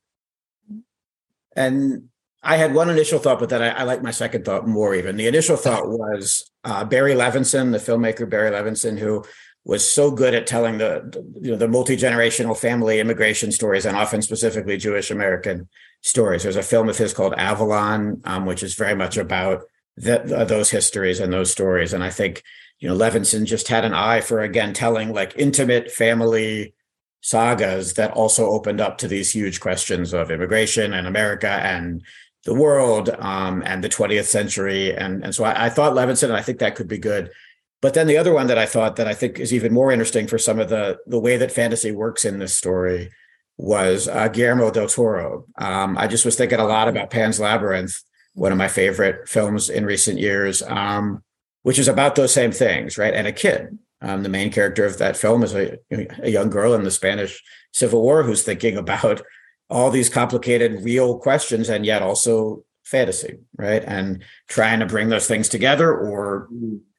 And I had one initial thought, but then I like my second thought more even. The initial thought was Barry Levinson, the filmmaker Barry Levinson, who was so good at telling the multi-generational family immigration stories, and often specifically Jewish American stories. There's a film of his called Avalon, which is very much about those histories and those stories. And I think, Levinson just had an eye for, again, telling like intimate family sagas that also opened up to these huge questions of immigration and America and the world and the 20th century. And so I thought Levinson, and I think that could be good. But then the other one that I thought that I think is even more interesting for some of the way that fantasy works in this story was Guillermo del Toro. I just was thinking a lot about Pan's Labyrinth, one of my favorite films in recent years, which is about those same things, right? And a kid. The main character of that film is a young girl in the Spanish Civil War who's thinking about all these complicated, real questions, and yet also fantasy, right? And trying to bring those things together, or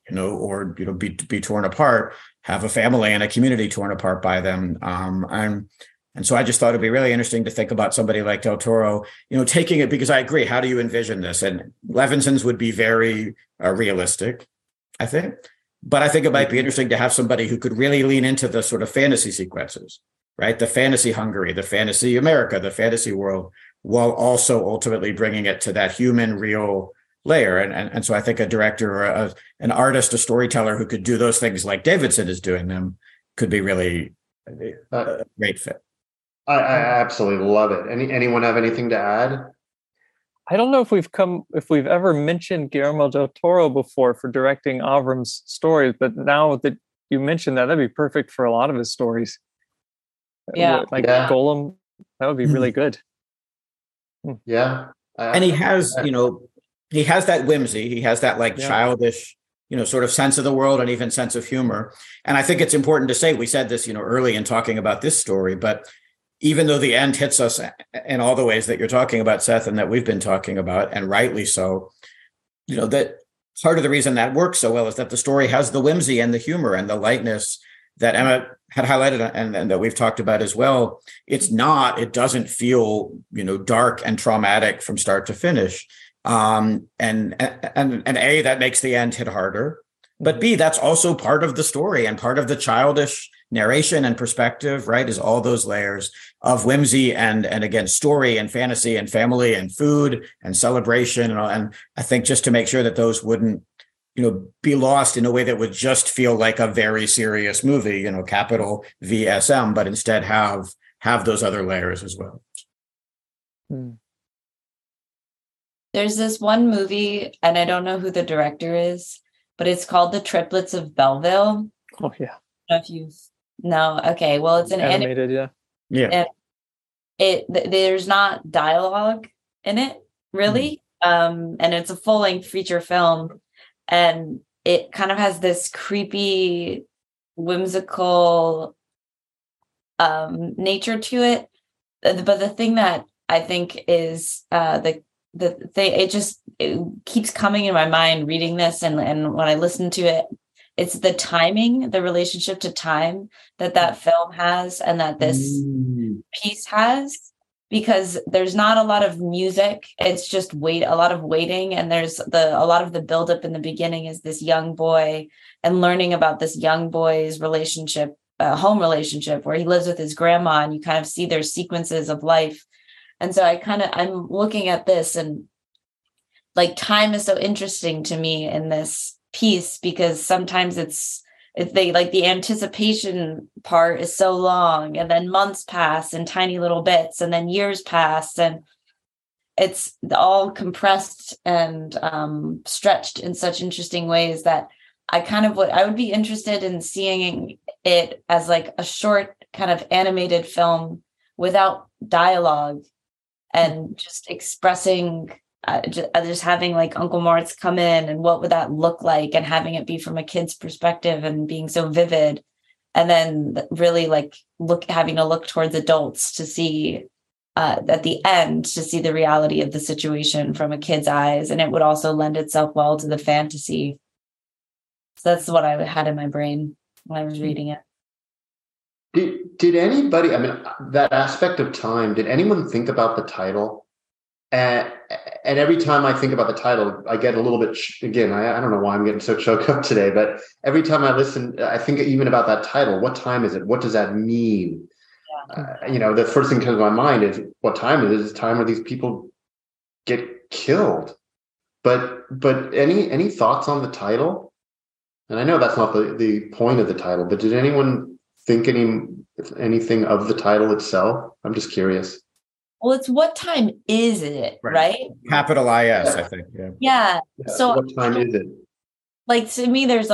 be torn apart, have a family and a community torn apart by them. And so I just thought it'd be really interesting to think about somebody like Del Toro, taking it, because I agree. How do you envision this? And Levinson's would be very realistic, I think. But I think it might be interesting to have somebody who could really lean into the sort of fantasy sequences, right? The fantasy Hungary, the fantasy America, the fantasy world, while also ultimately bringing it to that human, real layer. And so I think a director or an artist, a storyteller who could do those things like Davidson is doing them could be really a great fit. I absolutely love it. Anyone have anything to add? I don't know if we've ever mentioned Guillermo del Toro before for directing Avram's stories, but now that you mentioned that, that'd be perfect for a lot of his stories. Yeah. Golem, that would be really good. Yeah. And he has, he has that whimsy. He has that childish, sort of sense of the world and even sense of humor. And I think it's important to say, we said this, early in talking about this story, but even though the end hits us in all the ways that you're talking about, Seth, and that we've been talking about, and rightly so, that part of the reason that works so well is that the story has the whimsy and the humor and the lightness that Emma had highlighted and that we've talked about as well. It doesn't feel, dark and traumatic from start to finish. And A, that makes the end hit harder. But B, that's also part of the story and part of the childish narration and perspective, right? Is all those layers of whimsy and again, story and fantasy and family and food and celebration. And I think just to make sure that those wouldn't, be lost in a way that would just feel like a very serious movie, capital VSM, but instead have those other layers as well. There's this one movie, and I don't know who the director is, but it's called The Triplets of Belleville. Oh yeah, know if you've no. Okay, well, it's an animated. Yeah. Yeah. and there's not dialogue in it really, and it's a full-length feature film, and it kind of has this creepy, whimsical nature to it. But the thing that I think is the thing, it keeps coming in my mind reading this, and when I listen to it, it's the timing, the relationship to time that film has, and that this piece has, because there's not a lot of music. It's just a lot of waiting, and there's a lot of the buildup in the beginning is this young boy and learning about this young boy's relationship, home relationship, where he lives with his grandma, and you kind of see their sequences of life. And so I'm looking at this, and like time is so interesting to me in this piece, because sometimes the anticipation part is so long, and then months pass in tiny little bits, and then years pass, and it's all compressed and stretched in such interesting ways that I would be interested in seeing it as like a short kind of animated film without dialogue, and just expressing just having like Uncle Moritz come in, and what would that look like, and having it be from a kid's perspective and being so vivid, and then really like having to look towards adults to see at the end, to see the reality of the situation from a kid's eyes, and it would also lend itself well to the fantasy. So that's what I had in my brain when I was reading it. Did anybody, I mean, that aspect of time, did anyone think about the title? And every time I think about the title, I get a little bit, again, I don't know why I'm getting so choked up today, but every time I listen, I think even about that title. What time is it? What does that mean? Yeah. The first thing that comes to my mind is what time it is. It's time where these people get killed. But any thoughts on the title? And I know that's not the point of the title, but did anyone think anything of the title itself? I'm just curious. Well, it's what time is it, right? Capital IS, I think. Yeah. Yeah. So what time is it? like to me, there's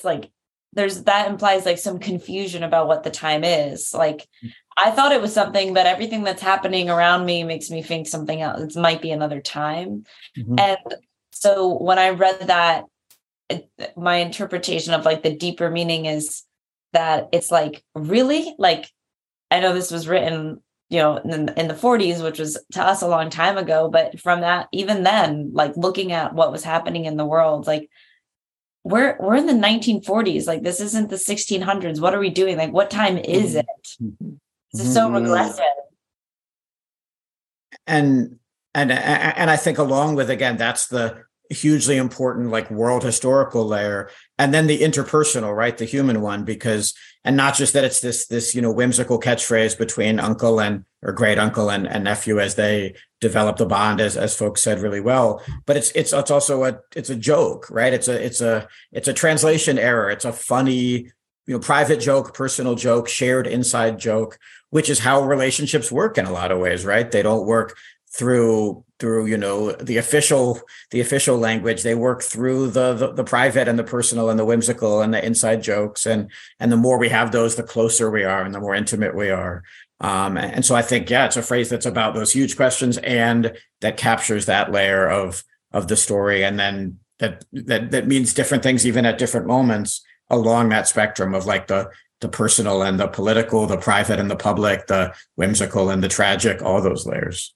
that implies like some confusion about what the time is. Like I thought it was something, but everything that's happening around me makes me think something else. It might be another time. And so when I read that, my interpretation of like the deeper meaning is that it's like, really, like, I know this was written, in the 40s, which was to us a long time ago, but from that, even then, like looking at what was happening in the world, like we're in the 1940s, like this isn't the 1600s. What are we doing? Like, what time is it? This is so regressive. And I think along with, again, that's the hugely important like world historical layer, and then the interpersonal, right, the human one, because, and not just that it's this whimsical catchphrase between uncle or great uncle and nephew as they develop the bond, as folks said really well, but it's also a joke, right? It's a translation error. It's a funny private joke, personal joke, shared inside joke, which is how relationships work in a lot of ways, right? They don't work through the official language. They work through the private and the personal and the whimsical and the inside jokes, and the more we have those, the closer we are and the more intimate we are. And so I think, it's a phrase that's about those huge questions and that captures that layer of the story, and then that means different things even at different moments along that spectrum of like the personal and the political, the private and the public, the whimsical and the tragic, all those layers.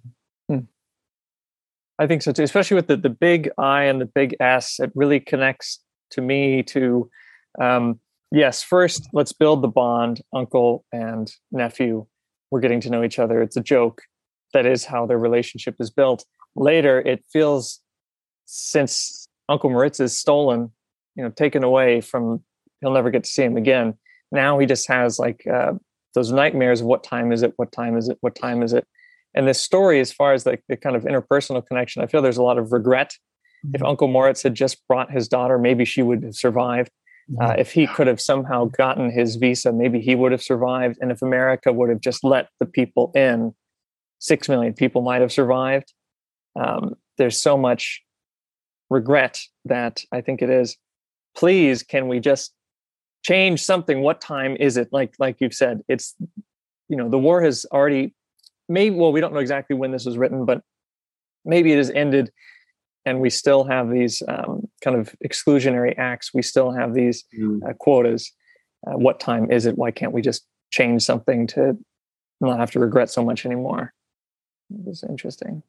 I think so too, especially with the big I and the big S. It really connects to me to, yes, first, let's build the bond, uncle and nephew. We're getting to know each other. It's a joke. That is how their relationship is built. Later, it feels, since Uncle Moritz is stolen, taken away from, he'll never get to see him again. Now he just has like those nightmares of what time is it? What time is it? What time is it? And this story, as far as like the kind of interpersonal connection, I feel there's a lot of regret. If Uncle Moritz had just brought his daughter, maybe she would have survived. If he could have somehow gotten his visa, maybe he would have survived. And if America would have just let the people in, 6 million people might have survived. There's so much regret that I think it is. Please, can we just change something, what time is it? Like you've said, it's, the war has already we don't know exactly when this was written, but maybe it has ended, and we still have these kind of exclusionary acts. We still have these quotas. What time is it? Why can't we just change something to not have to regret so much anymore? It's interesting.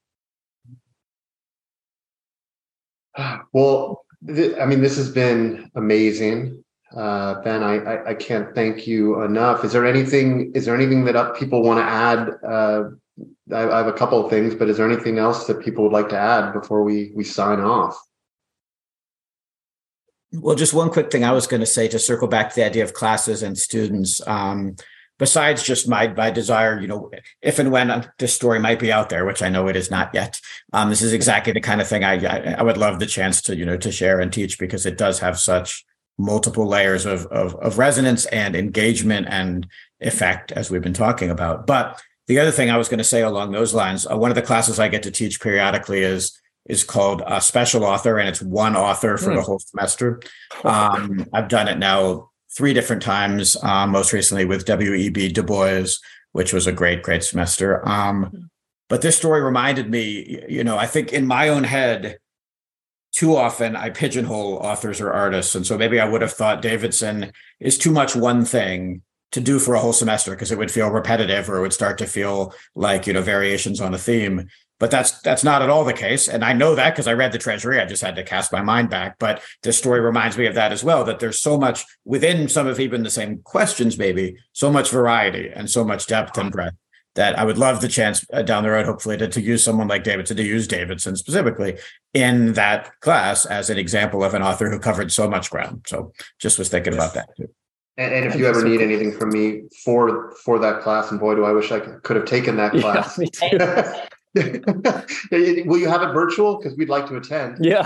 Well, this has been amazing. Ben, I can't thank you enough. Is there anything that people want to add? I have a couple of things, but is there anything else that people would like to add before we sign off? Well, just one quick thing I was going to say to circle back to the idea of classes and students. Besides just my desire, if and when this story might be out there, which I know it is not yet, this is exactly the kind of thing I would love the chance to share and teach, because it does have such multiple layers of resonance and engagement and effect, as we've been talking about. But the other thing I was going to say along those lines, one of the classes I get to teach periodically is called a special author, and it's one author for the whole semester. I've done it now 3 different times, most recently with W.E.B. Du Bois, which was a great semester. But this story reminded me, I think in my own head, too often I pigeonhole authors or artists. And so maybe I would have thought Davidson is too much one thing to do for a whole semester, because it would feel repetitive, or it would start to feel like, variations on a theme. But that's not at all the case. And I know that because I read The Treasury. I just had to cast my mind back. But this story reminds me of that as well, that there's so much within some of even the same questions, maybe so much variety and so much depth and breadth, that I would love the chance down the road, hopefully, to use someone like Davidson, to use Davidson specifically in that class as an example of an author who covered so much ground. So just was thinking about that too. And if you ever need anything from me for that class, and boy, do I wish I could have taken that class. Yeah, me too. Will you have it virtual? Because we'd like to attend. Yeah.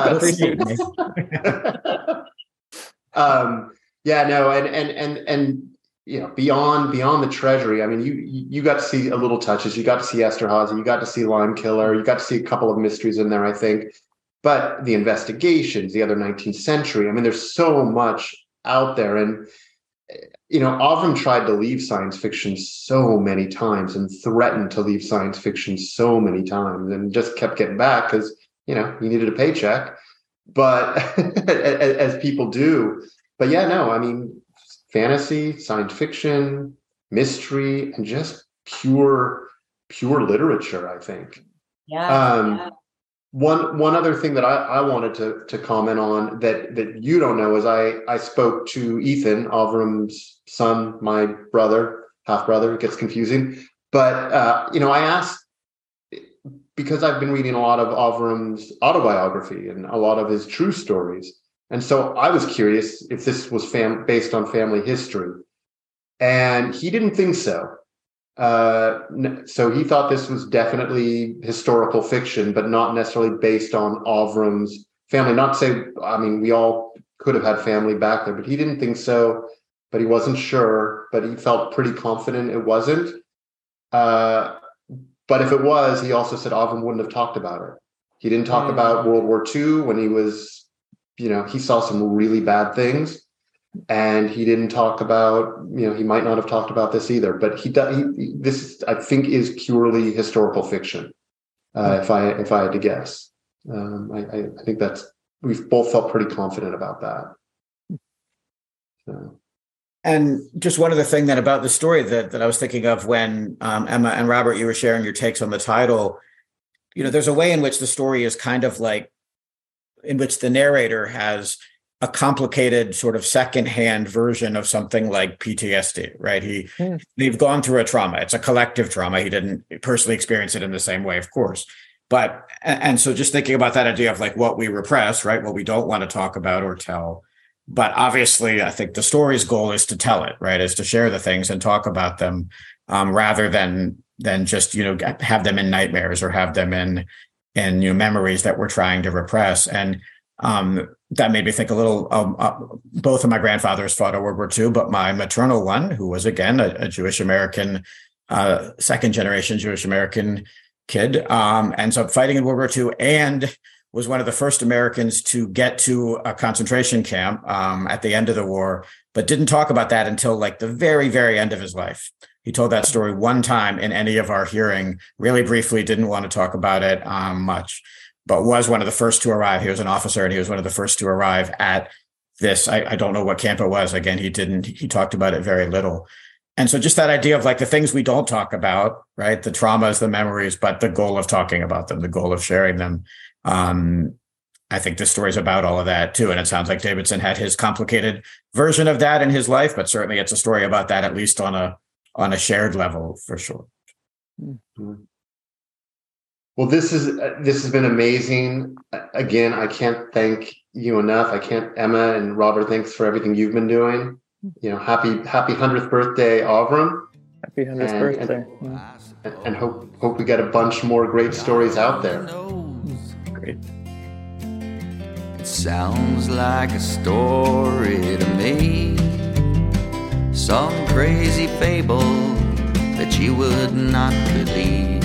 Beyond the Treasury, you got to see a little touches. You got to see Esterhazy. You got to see Limekiller. You got to see a couple of mysteries in there, I think. But the investigations, the other 19th century. There's so much out there, and Avram tried to leave science fiction so many times and threatened to leave science fiction so many times, and just kept getting back because he needed a paycheck, but as people do. But fantasy, science fiction, mystery, and just pure literature, I think. Yeah. One other thing that I wanted to comment on that you don't know is I spoke to Ethan, Avram's son, my brother, half brother. It gets confusing, but I asked, because I've been reading a lot of Avram's autobiography and a lot of his true stories, and so I was curious if this was based on family history, and he didn't think so. So he thought this was definitely historical fiction, but not necessarily based on Avram's family. Not to say, we all could have had family back there, but he didn't think so, but he wasn't sure, but he felt pretty confident it wasn't. But if it was, he also said Avram wouldn't have talked about it. He didn't talk about World War II when he was, he saw some really bad things. And he didn't talk about, he might not have talked about this either, but this I think is purely historical fiction. If I had to guess, I think we've both felt pretty confident about that. So. And just one other thing then about the story that I was thinking of when Emma and Robert, you were sharing your takes on the title. There's a way in which the story is kind of like, in which the narrator has a complicated sort of secondhand version of something like PTSD, right? They've gone through a trauma. It's a collective trauma. He didn't personally experience it in the same way, of course. But, and so just thinking about that idea of like what we repress, right? What we don't want to talk about or tell. But obviously, I think the story's goal is to tell it, right? Is to share the things and talk about them, rather than just, have them in nightmares or have them in memories that we're trying to repress. And that made me think a little, both of my grandfathers fought in World War II, but my maternal one, who was, again, a Jewish American, second generation Jewish American kid, ends up fighting in World War II and was one of the first Americans to get to a concentration camp at the end of the war but didn't talk about that until like the very, very end of his life. He told that story one time in any of our hearing, really briefly, didn't want to talk about it much, but was one of the first to arrive. He was an officer and he was one of the first to arrive at this. I don't know what camp it was. Again, he talked about it very little. And so just that idea of like the things we don't talk about, right? The traumas, the memories, but the goal of talking about them, the goal of sharing them. I think this story is about all of that too. And it sounds like Davidson had his complicated version of that in his life, but certainly it's a story about that, at least on a shared level for sure. Well, this has been amazing. Again, I can't thank you enough. Emma and Robert, thanks for everything you've been doing. Happy 100th birthday, Avram. Happy 100th birthday. And hope we get a bunch more great stories out there. Great. It sounds like a story to me, some crazy fable that you would not believe.